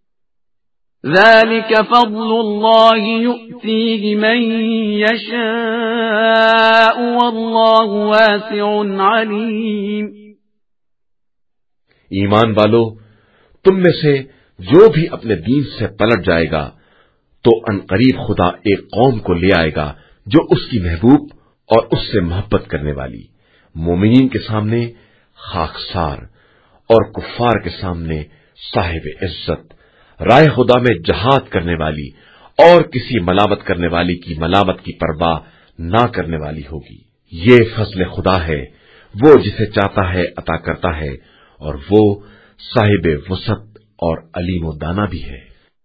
ذلك فضل الله يؤتيه من يشاء والله واسع عليم۔ ایمان والو، تم میں سے جو بھی اپنے دین سے پلٹ جائے گا تو عنقریب خدا ایک قوم کو لے آئے گا جو اس کی محبوب اور اس سے محبت کرنے والی، مومنین کے سامنے خاکسار اور کفار کے سامنے صاحب عزت، رائے خدا میں جہاد کرنے والی اور کسی ملامت کرنے والی کی ملامت کی پرواہ نہ کرنے والی ہوگی۔ یہ فضل خدا ہے، وہ جسے چاہتا ہے عطا کرتا ہے، اور وہ صاحب وسعت اور علیم و دانا بھی ہے۔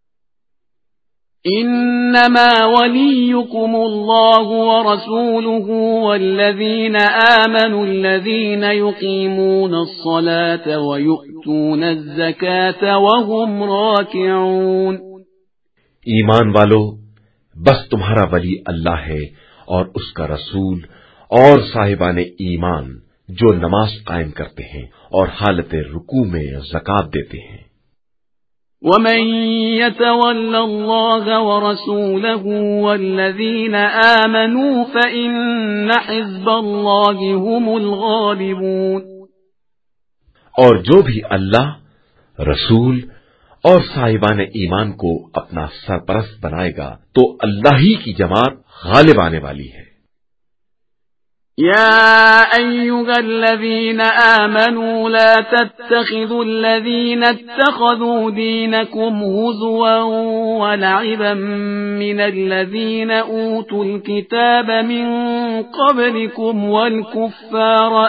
انما وليكم الله ورسوله والذين آمنوا الذين يقيمون الصلاة ويؤتون الزكاة وهم راكعون۔ ایمان والو، بس تمہارا ولی اللہ ہے اور اس کا رسول اور صاحبان ایمان جو نماز قائم کرتے ہیں اور حالت رکوع میں زکات دیتے ہیں۔ وَمَن يَتَوَلَّ اللَّهَ وَرَسُولَهُ وَالَّذِينَ آمَنُوا فَإِنَّ حِزْبَ اللَّهِ هُمُ الْغَالِبُونَ۔ اور جو بھی اللہ، رسول اور صاحبان ایمان کو اپنا سرپرست بنائے گا تو اللہ ہی کی جماعت غالب آنے والی ہے۔ يا أيها الذين آمنوا لا تتخذوا الذين اتخذوا دينكم هزوا ولعبا من الذين أوتوا الكتاب من قبلكم والكفار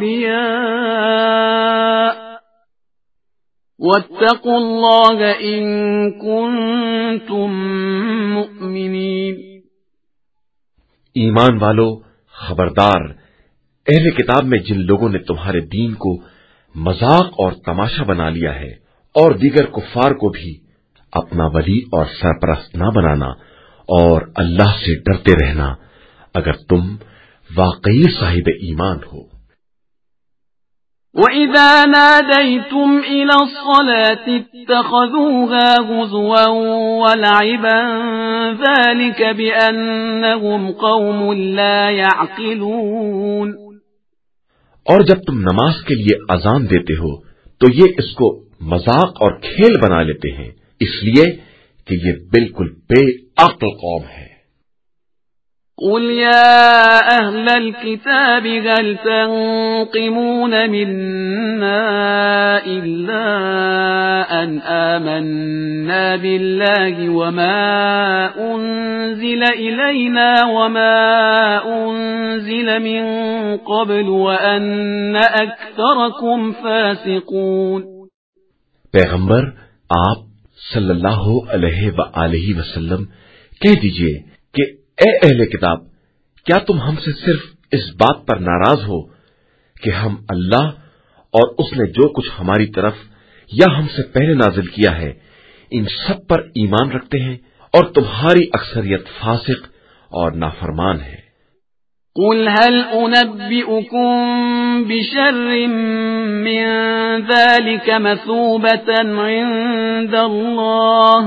أولياء واتقوا الله إن كنتم مؤمنين۔ ایمان والو، خبردار، اہل کتاب میں جن لوگوں نے تمہارے دین کو مذاق اور تماشا بنا لیا ہے اور دیگر کفار کو بھی اپنا ولی اور سرپرست نہ بنانا، اور اللہ سے ڈرتے رہنا اگر تم واقعی صاحب ایمان ہو۔ وَإِذَا نَادَيْتُمْ إِلَى الصَّلَاةِ اتَّخَذُوهَا هُزُوًا وَلَعِبًا ذَلِكَ بِأَنَّهُمْ قَوْمٌ لَا يَعْقِلُونَ۔ اور جب تم نماز کے لیے اذان دیتے ہو تو یہ اس کو مذاق اور کھیل بنا لیتے ہیں، اس لیے کہ یہ بالکل بے عقل قوم ہے۔ قل يا أهل الكتاب هل تنقمون منا إلا أن آمنا بالله وما أنزل إلينا وما أنزل من قبل وأن أكثركم فاسقون۔ پیغمبر آپ صلی اللہ علیہ وآلہ وسلم کہہ دیجئے کہ اے اہل کتاب، کیا تم ہم سے صرف اس بات پر ناراض ہو کہ ہم اللہ اور اس نے جو کچھ ہماری طرف یا ہم سے پہلے نازل کیا ہے ان سب پر ایمان رکھتے ہیں، اور تمہاری اکثریت فاسق اور نافرمان ہے۔ قل هل أنبئكم بشر من ذلك مثوبة عند الله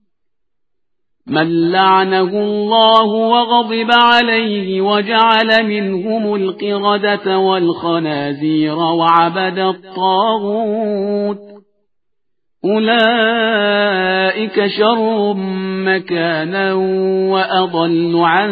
من لعنه الله وغضب عليه وجعل منهم القردة والخنازير وعبد الطاغوت أولئك شر مكانا وأضل عن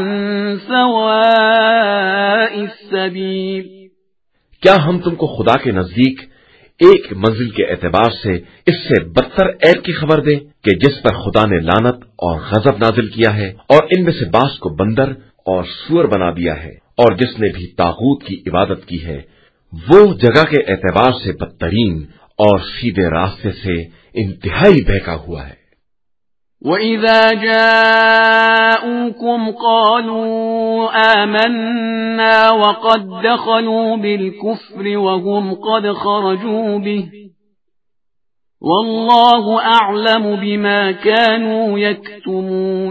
سواء السبيل۔ کیا ہم تم کو خدا کے نزدیک ایک منزل کے اعتبار سے اس سے بدتر عیب کی خبر دیں کہ جس پر خدا نے لعنت اور غضب نازل کیا ہے اور ان میں سے بعض کو بندر اور سور بنا دیا ہے، اور جس نے بھی طاغوت کی عبادت کی ہے وہ جگہ کے اعتبار سے بدترین اور سیدھے راستے سے انتہائی بہکا ہوا ہے۔ وَإِذَا جَاءُوكُمْ قَالُوا آمَنَّا وَقَدْ دَخَلُوا بِالْكُفْرِ وَهُمْ قَدْ خَرَجُوا بِهِ وَاللَّهُ أَعْلَمُ بِمَا كَانُوا يَكْتُمُونَ۔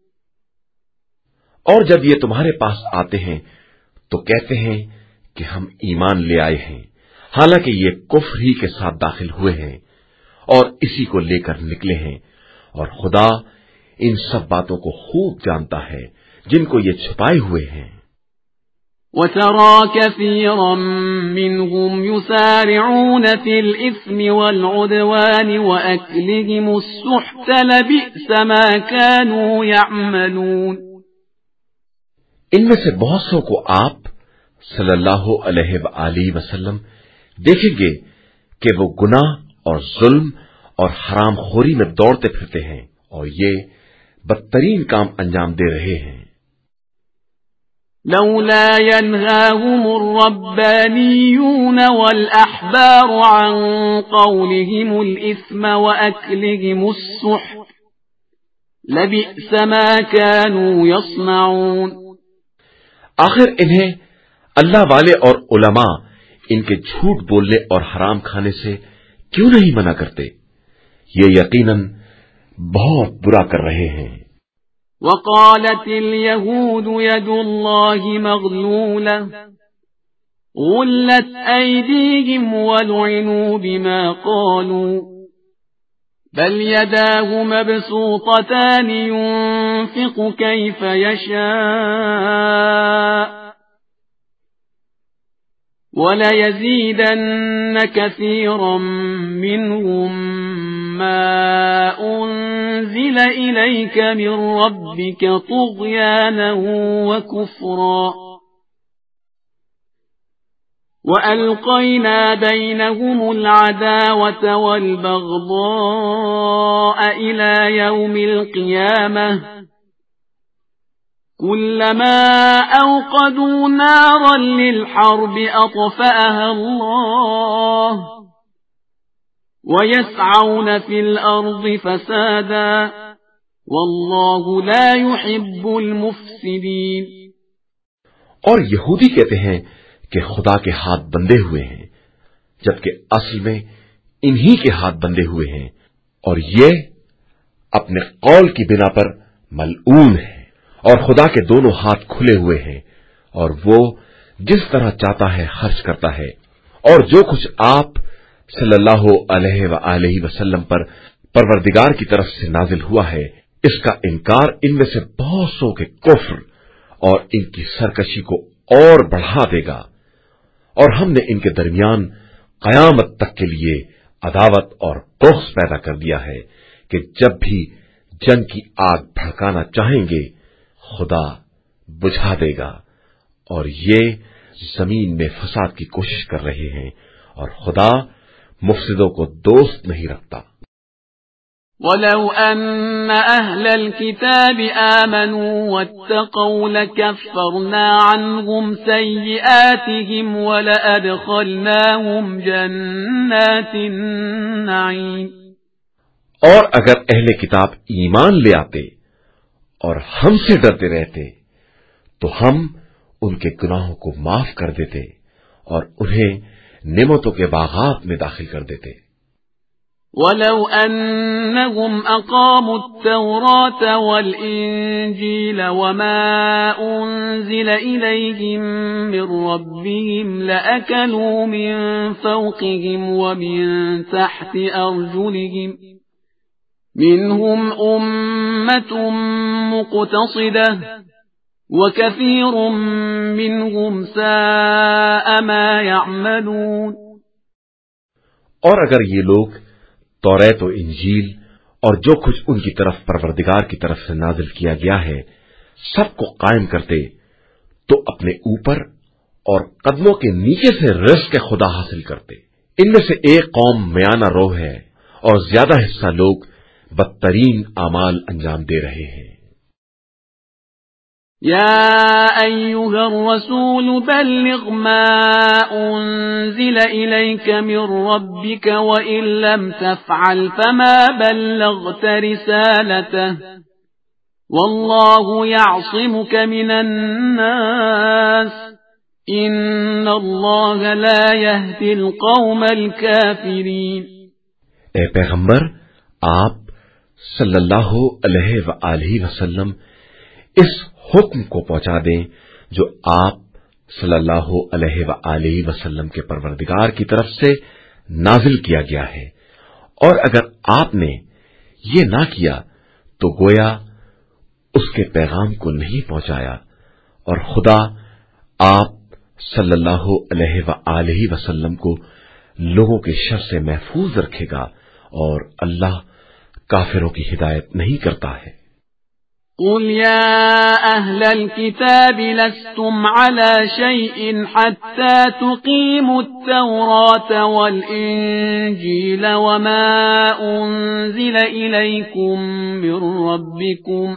اور جب یہ تمہارے پاس آتے ہیں تو کہتے ہیں کہ ہم ایمان لے آئے ہیں، حالانکہ یہ کفر ہی کے ساتھ داخل ہوئے ہیں اور اسی کو لے کر نکلے ہیں، اور خدا ان سب باتوں کو خوب جانتا ہے جن کو یہ چھپائے ہوئے ہیں۔ وَتَرَى كَثِيرًا مِّنْهُمْ يُسَارِعُونَ فِي الْإِثْمِ وَالْعُدْوَانِ وَأَكْلِهِمُ السُّحْتَ لَبِئْسَ مَا كَانُوا يَعْمَلُونَ۔ ان میں سے بہت سو کو آپ صلی اللہ علیہ وآلہ وسلم دیکھیں گے کہ وہ گناہ اور ظلم اور حرام خوری میں دوڑتے پھرتے ہیں، اور یہ بدترین کام انجام دے رہے ہیں۔ لولا ينهاهم الربانيون والأحبار عن قولهم الإثم وأكلهم السحت لبئس ما كانوا يصنعون۔ آخر انہیں اللہ والے اور علماء ان کے جھوٹ بولنے اور حرام کھانے سے کیوں نہیں منع کرتے؟ یہ یقیناً بہت برا کر رہے ہیں۔ وقالت اليهود يد الله مغلولة غلت أيديهم ولعنوا بما قالوا بل يداه مبسوطتان ينفق كيف يشاء وَلَيَزِيدَنَّ كَثِيرًا مِّنْهُمْ مَا أُنزِلَ إِلَيْكَ مِنْ رَبِّكَ طُغْيَانًا وَكُفْرًا وَأَلْقَيْنَا بَيْنَهُمُ الْعَدَاوَةَ وَالْبَغْضَاءَ إِلَى يَوْمِ الْقِيَامَةِ كلما أوقدوا نارا للحرب أطفأها الله ويسعون في الأرض فسادا والله لا يحب المفسدين۔ اور یہودی کہتے ہیں کہ خدا کے ہاتھ بندھے ہوئے ہیں، جبکہ اصل میں انہی کے ہاتھ بندھے ہوئے ہیں، اور یہ اپنے قول کی بنا پر ملعون ہے، اور خدا کے دونوں ہاتھ کھلے ہوئے ہیں، اور وہ جس طرح چاہتا ہے خرچ کرتا ہے، اور جو کچھ آپ صلی اللہ علیہ وآلہ وسلم پر پروردگار کی طرف سے نازل ہوا ہے، اس کا انکار ان میں سے بہت سو کے کفر اور ان کی سرکشی کو اور بڑھا دے گا، اور ہم نے ان کے درمیان قیامت تک کے لیے عداوت اور بغض پیدا کر دیا ہے کہ جب بھی جنگ کی آگ بھڑکانا چاہیں گے خدا بجھا دے گا، اور یہ زمین میں فساد کی کوشش کر رہے ہیں، اور خدا مفسدوں کو دوست نہیں رکھتا۔ وَلَوْ أَنَّ أَهْلَ الْكِتَابِ آمَنُوا وَاتَّقَوْا لَكَفَّرْنَا عَنْهُمْ سَيِّئَاتِهِمْ وَلَأَدْخَلْنَاهُمْ جَنَّاتِ النَّعِيمِ۔ اور اگر اہل کتاب ایمان لے آتے اور ہم سے ڈرتے رہتے تو ہم ان کے گناہوں کو معاف کر دیتے اور انہیں نعمتوں کے باغات میں داخل کر دیتے۔ وَلَوْ أَنَّهُمْ أَقَامُوا التَّوْرَاةَ وَالْإِنْجِيلَ وَمَا أُنْزِلَ إِلَيْهِمْ مِنْ رَبِّهِمْ لَأَكَلُوا مِنْ فَوْقِهِمْ وَمِنْ تَحْتِ أَرْجُلِهِمْ مِنْهُمْ أُمَّةٌ مُقْتَصِدَةٌ وَكَثِيرٌ مِّنْهُمْ سَاءَ مَا يَعْمَلُونَ۔ اور اگر یہ لوگ توریت و انجیل اور جو کچھ ان کی طرف پروردگار کی طرف سے نازل کیا گیا ہے سب کو قائم کرتے تو اپنے اوپر اور قدموں کے نیچے سے رزق خدا حاصل کرتے۔ ان میں سے ایک قوم میانہ رو ہے اور زیادہ حصہ لوگ بدترین اعمال انجام دے رہے ہیں۔ يا أيها الرسول بلغ ما أنزل إليك من ربك وإن لم تفعل فما بلغت رسالته والله يعصمك من الناس إن الله لا يهدي القوم الكافرين۔ اے پیغمبر، آپ صلی اللہ علیہ وآلہ وسلم اس حکم کو پہنچا دیں جو آپ صلی اللہ علیہ وآلہ وسلم کے پروردگار کی طرف سے نازل کیا گیا ہے، اور اگر آپ نے یہ نہ کیا تو گویا اس کے پیغام کو نہیں پہنچایا، اور خدا آپ صلی اللہ علیہ وآلہ وسلم کو لوگوں کے شر سے محفوظ رکھے گا، اور اللہ کافروں کی ہدایت نہیں کرتا ہے۔ قل يا أهل الكتاب لستم على شيء حتى تقيموا التوراة والإنجيل وما أنزل إليكم من ربكم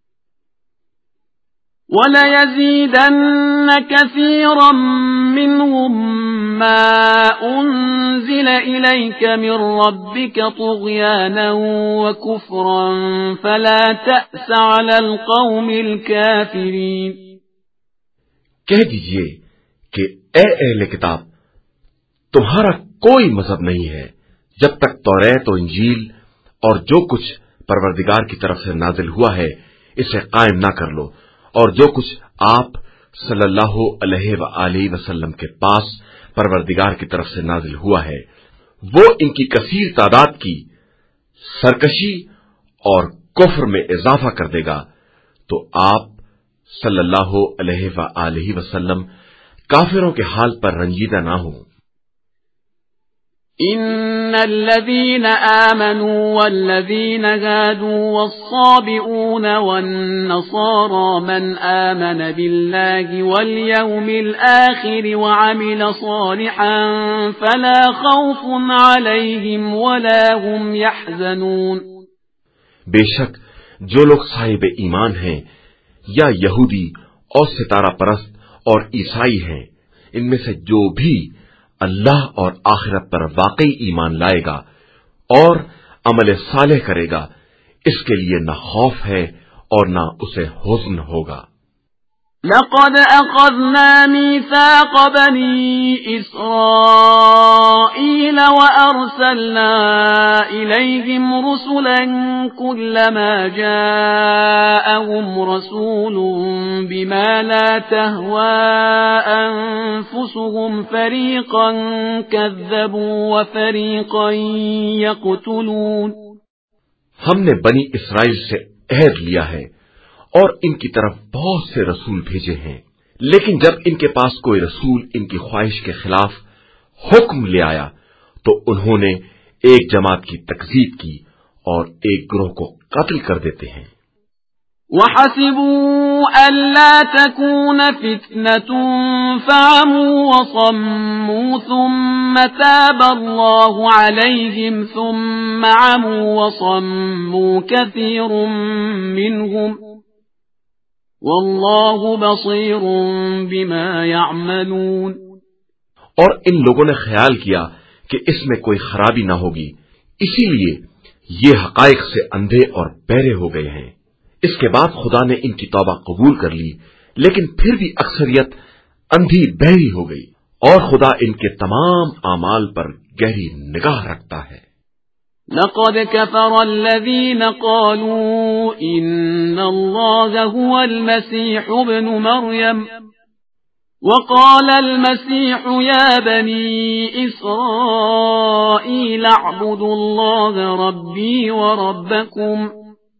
وَلَيَزِيدَنَّ كَثِيرًا مِّنْهُمْ مَا أُنزِلَ إِلَيْكَ مِنْ رَبِّكَ طُغْيَانًا وَكُفْرًا فَلَا تَأْسَ عَلَى الْقَوْمِ الْكَافِرِينَ۔ کہہ دیجئے کہ اے اہل کتاب، تمہارا کوئی مذہب نہیں ہے جب تک توریت و انجیل اور جو کچھ پروردگار کی طرف سے نازل ہوا ہے اسے قائم نہ کر لو، اور جو کچھ آپ صلی اللہ علیہ وآلہ وسلم کے پاس پروردگار کی طرف سے نازل ہوا ہے وہ ان کی کثیر تعداد کی سرکشی اور کفر میں اضافہ کر دے گا، تو آپ صلی اللہ علیہ وآلہ وسلم کافروں کے حال پر رنجیدہ نہ ہوں۔ إن الذين آمنوا والذين هادوا والصابئون والنصارى من آمن بالله واليوم الآخر وعمل صالحا فلا خوف عليهم ولا هم يحزنون۔ بے شک جو لوگ صاحب ایمان ہیں یا یہودی اور ستارہ پرست اور عیسائی ہیں، ان میں سے جو بھی اللہ اور آخرت پر واقعی ایمان لائے گا اور عمل صالح کرے گا، اس کے لیے نہ خوف ہے اور نہ اسے حزن ہوگا۔ لقد أخذنا ميثاق بني إسرائيل وأرسلنا إليهم رسلا كلما جاءهم رسول بما لا تهوى أنفسهم فريقا كذبوا وفريقا يقتلون. ہم نے بنی اسرائیل سے عہد لیا ہے اور ان کی طرف بہت سے رسول بھیجے ہیں، لیکن جب ان کے پاس کوئی رسول ان کی خواہش کے خلاف حکم لے آیا تو انہوں نے ایک جماعت کی تکذیب کی اور ایک گروہ کو قتل کر دیتے ہیں. وَحَسِبُوا أَلَّا تَكُونَ فِتْنَةٌ فَعَمُوا وَصَمُّوا ثُمَّ تَابَ اللَّهُ عَلَيْهِمْ ثُمَّ عَمُوا وَصَمُّوا كَثِيرٌ مِّنْهُمْ وَاللَّهُ بَصِيرٌ بِمَا يَعْمَلُونَ. اور ان لوگوں نے خیال کیا کہ اس میں کوئی خرابی نہ ہوگی، اسی لیے یہ حقائق سے اندھے اور بہرے ہو گئے ہیں. اس کے بعد خدا نے ان کی توبہ قبول کر لی، لیکن پھر بھی اکثریت اندھی بہری ہو گئی، اور خدا ان کے تمام اعمال پر گہری نگاہ رکھتا ہے. لقد كفر الذين قالوا إن الله هو المسيح ابن مريم وقال المسيح يا بني إسرائيل اعبدوا الله ربي وربكم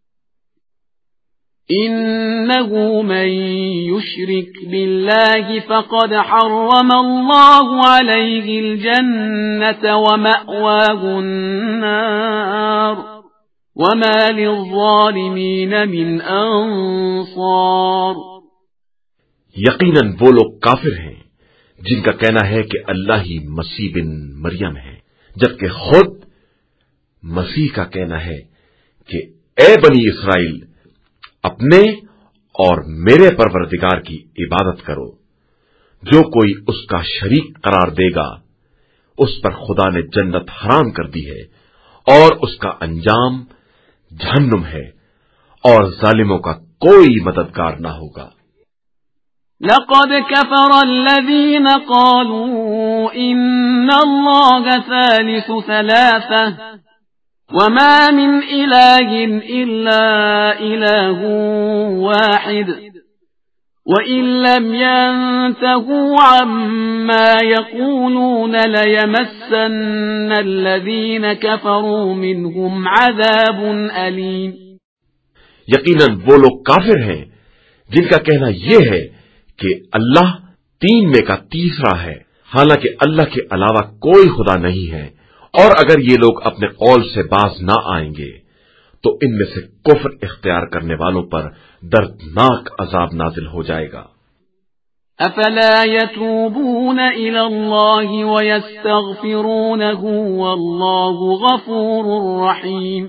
إنه من يشرك بالله فقد حرم الله عليه الجنة ومأواه النار وما للظالمين من أنصار. یقیناً وہ لوگ کافر ہیں جن کا کہنا ہے کہ اللہ ہی مسیح بن مریم ہے، جبکہ خود مسیح کا کہنا ہے کہ اے بنی اسرائیل اپنے اور میرے پروردگار کی عبادت کرو. جو کوئی اس کا شریک قرار دے گا اس پر خدا نے جنت حرام کر دی ہے اور اس کا انجام جہنم ہے، اور ظالموں کا کوئی مددگار نہ ہوگا. لقد كفر الذين قالوا إن الله ثالث ثلاثة وما من إله إلا إله واحد وإن لم ينتهوا عما يقولون ليمسن الذين كفروا منهم عذاب أليم. یقیناً وہ لوگ کافر ہیں جن کا کہنا یہ ہے کہ اللہ تین میں کا تیسرا ہے، حالانکہ اللہ کے علاوہ کوئی خدا نہیں ہے، اور اگر یہ لوگ اپنے قول سے باز نہ آئیں گے تو ان میں سے کفر اختیار کرنے والوں پر دردناک عذاب نازل ہو جائے گا. افلا يتوبون الى الله ويستغفرونه والله غفور رحيم.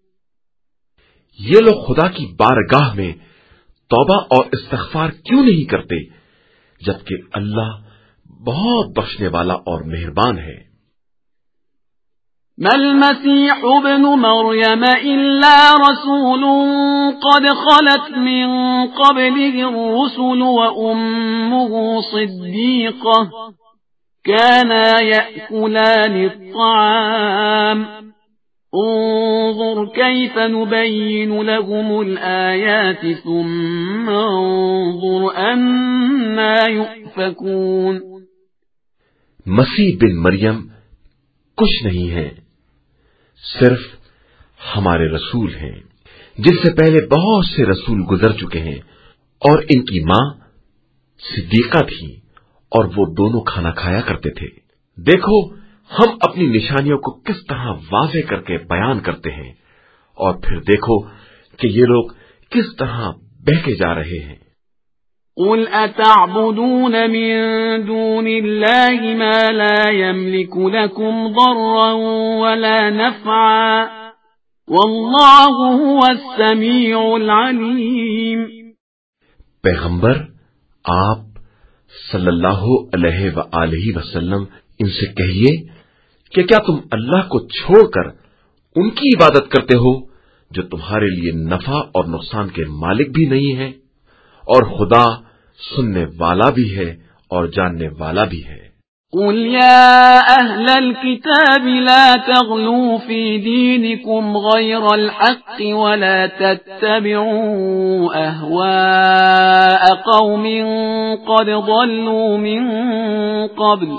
یہ لوگ خدا کی بارگاہ میں توبہ اور استغفار کیوں نہیں کرتے جبکہ اللہ بہت بخشنے والا اور مہربان ہے. ما المسيح ابن مريم إلا رسول قد خلت من قبله الرسل وأمه صديقة كانا يأكلان الطعام انظر كيف نبين لهم الآيات ثم انظر أنا يؤفكون. مسیح بن مریم کچھ نہیں ہے، صرف ہمارے رسول ہیں جن سے پہلے بہت سے رسول گزر چکے ہیں، اور ان کی ماں صدیقہ تھی اور وہ دونوں کھانا کھایا کرتے تھے. دیکھو ہم اپنی نشانیوں کو کس طرح واضح کر کے بیان کرتے ہیں، اور پھر دیکھو کہ یہ لوگ کس طرح بہکے جا رہے ہیں. قل أتعبدون من دون الله ما لا يملك لكم ضرا ولا نفعا والله هو السميع العليم. پیغمبر آپ صلی اللہ علیہ وآلہ وسلم ان سے کہیے کہ کیا تم اللہ کو چھوڑ کر ان کی عبادت کرتے ہو جو تمہارے لیے نفع اور نقصان کے مالک بھی نہیں ہیں، اور خدا سننے والا بھی ہے اور جاننے والا بھی ہے۔ قل يا أهل الكتاب لا تغلوا في دينكم غير الحق ولا تتبعوا أهواء قوم قد ضلوا من قبل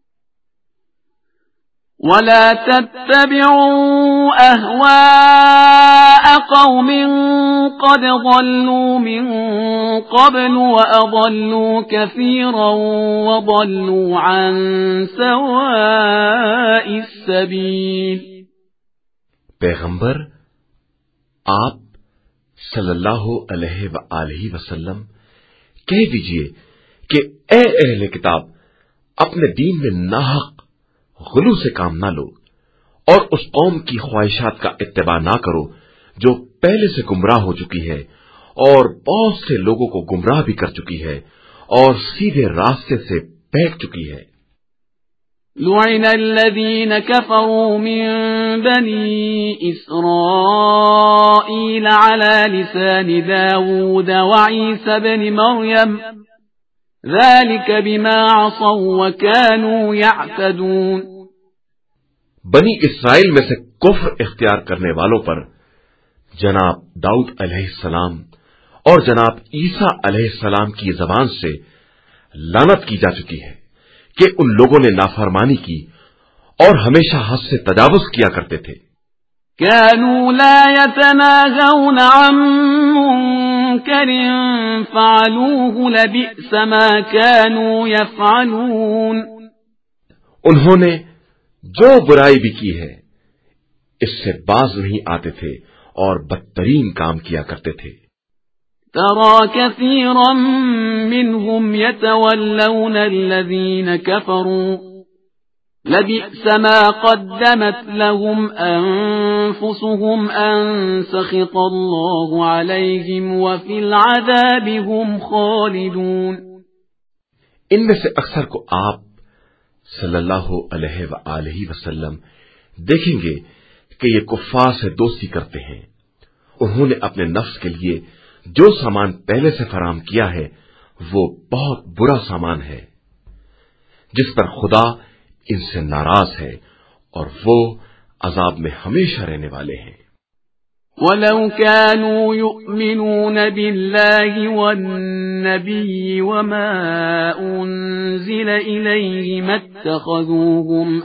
وأضلوا كثيرا وضلوا عن سواء السبيل۔ پیغمبر آپ صلی اللہ علیہ وآلہ وسلم کہہ دیجئے کہ اے اہل کتاب، اپنے دین میں ناحق غلو سے کام نہ لو اور اس قوم کی خواہشات کا اتباع نہ کرو جو پہلے سے گمراہ ہو چکی ہے اور بہت سے لوگوں کو گمراہ بھی کر چکی ہے اور سیدھے راستے سے بہک چکی ہے۔ لعن الذين كفروا من بني إسرائيل على لسان داود وعيسى بن مريم ذلك بما عصوا وكانوا يعتدون۔ بنی اسرائیل میں سے کفر اختیار کرنے والوں پر جناب داؤد علیہ السلام اور جناب عیسیٰ علیہ السلام کی زبان سے لعنت کی جا چکی ہے کہ ان لوگوں نے نافرمانی کی اور ہمیشہ حد سے تجاوز کیا کرتے تھے۔ كانوا لا يتناهون عن منكر فعلوه لبئس ما كانوا يفعلون۔ انہوں نے جو برائی بھی کی ہے اس سے باز نہیں آتے تھے اور بدترین کام کیا کرتے تھے۔ ترى كثيرا منهم يتولون الذين كفروا لبئس ما قدمت لهم أنفسهم أن سخط الله عليهم وفي العذاب هم خالدون۔ ان میں سے اکثر کو آپ صلی اللہ علیہ وآلہ وسلم دیکھیں گے کہ یہ کفار سے دوستی کرتے ہیں۔ انہوں نے اپنے نفس کے لیے جو سامان پہلے سے فراہم کیا ہے وہ بہت برا سامان ہے جس پر خدا ان سے ناراض ہے اور وہ عذاب میں ہمیشہ رہنے والے ہیں۔ وَلَوْ كَانُوا يُؤْمِنُونَ بِاللَّهِ وَالنَّبِيِّ وَمَا أُنزِلَ إِلَيْهِ مَا اتَّخَذُوهُمْ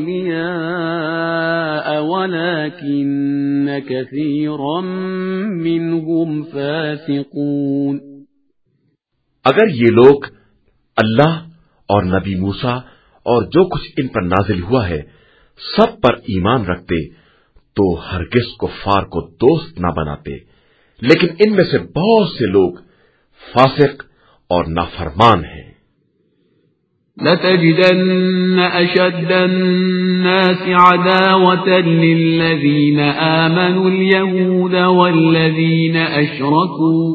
أَوْلِيَاءَ وَلَكِنَّ كَثِيرًا مِّنْهُمْ فَاسِقُونَ۔ اگر یہ لوگ اللہ اور نبی موسیٰ اور جو کچھ ان پر نازل ہوا ہے سب پر ایمان رکھتے تو ہرگز کفار کو دوست نہ بناتے، لیکن ان میں سے بہت سے لوگ فاسق اور نافرمان ہیں۔ لَتَجِدَنَّ أَشَدَّ النَّاسِ عَدَاوَةً لِّلَّذِينَ آمَنُوا الْيَهُودَ وَالَّذِينَ أَشْرَكُوا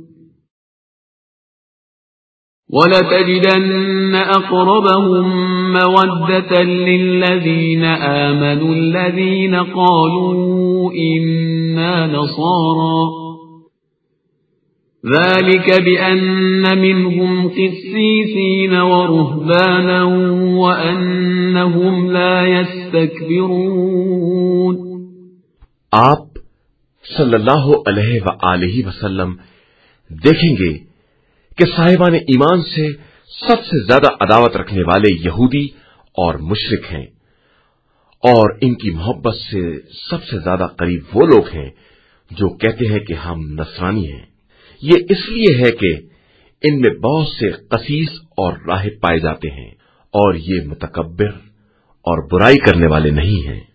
وَلَتَجِدَنَّ أَقْرَبَهُم مَّوَدَّةً لِّلَّذِينَ آمَنُوا الَّذِينَ قَالُوا إِنَّا نَصَارَىٰ ذَلِكَ بِأَنَّ مِنْهُمْ قِسِّيسِينَ وَرُهْبَانًا وَأَنَّهُمْ لَا يَسْتَكْبِرُونَ۔ آپ صلی اللہ علیہ وآلہ وسلم دیکھیں گے کہ صاحبان ایمان سے سب سے زیادہ عداوت رکھنے والے یہودی اور مشرک ہیں، اور ان کی محبت سے سب سے زیادہ قریب وہ لوگ ہیں جو کہتے ہیں کہ ہم نصرانی ہیں۔ یہ اس لیے ہے کہ ان میں بہت سے قسیس اور راہب پائے جاتے ہیں اور یہ متکبر اور برائی کرنے والے نہیں ہیں۔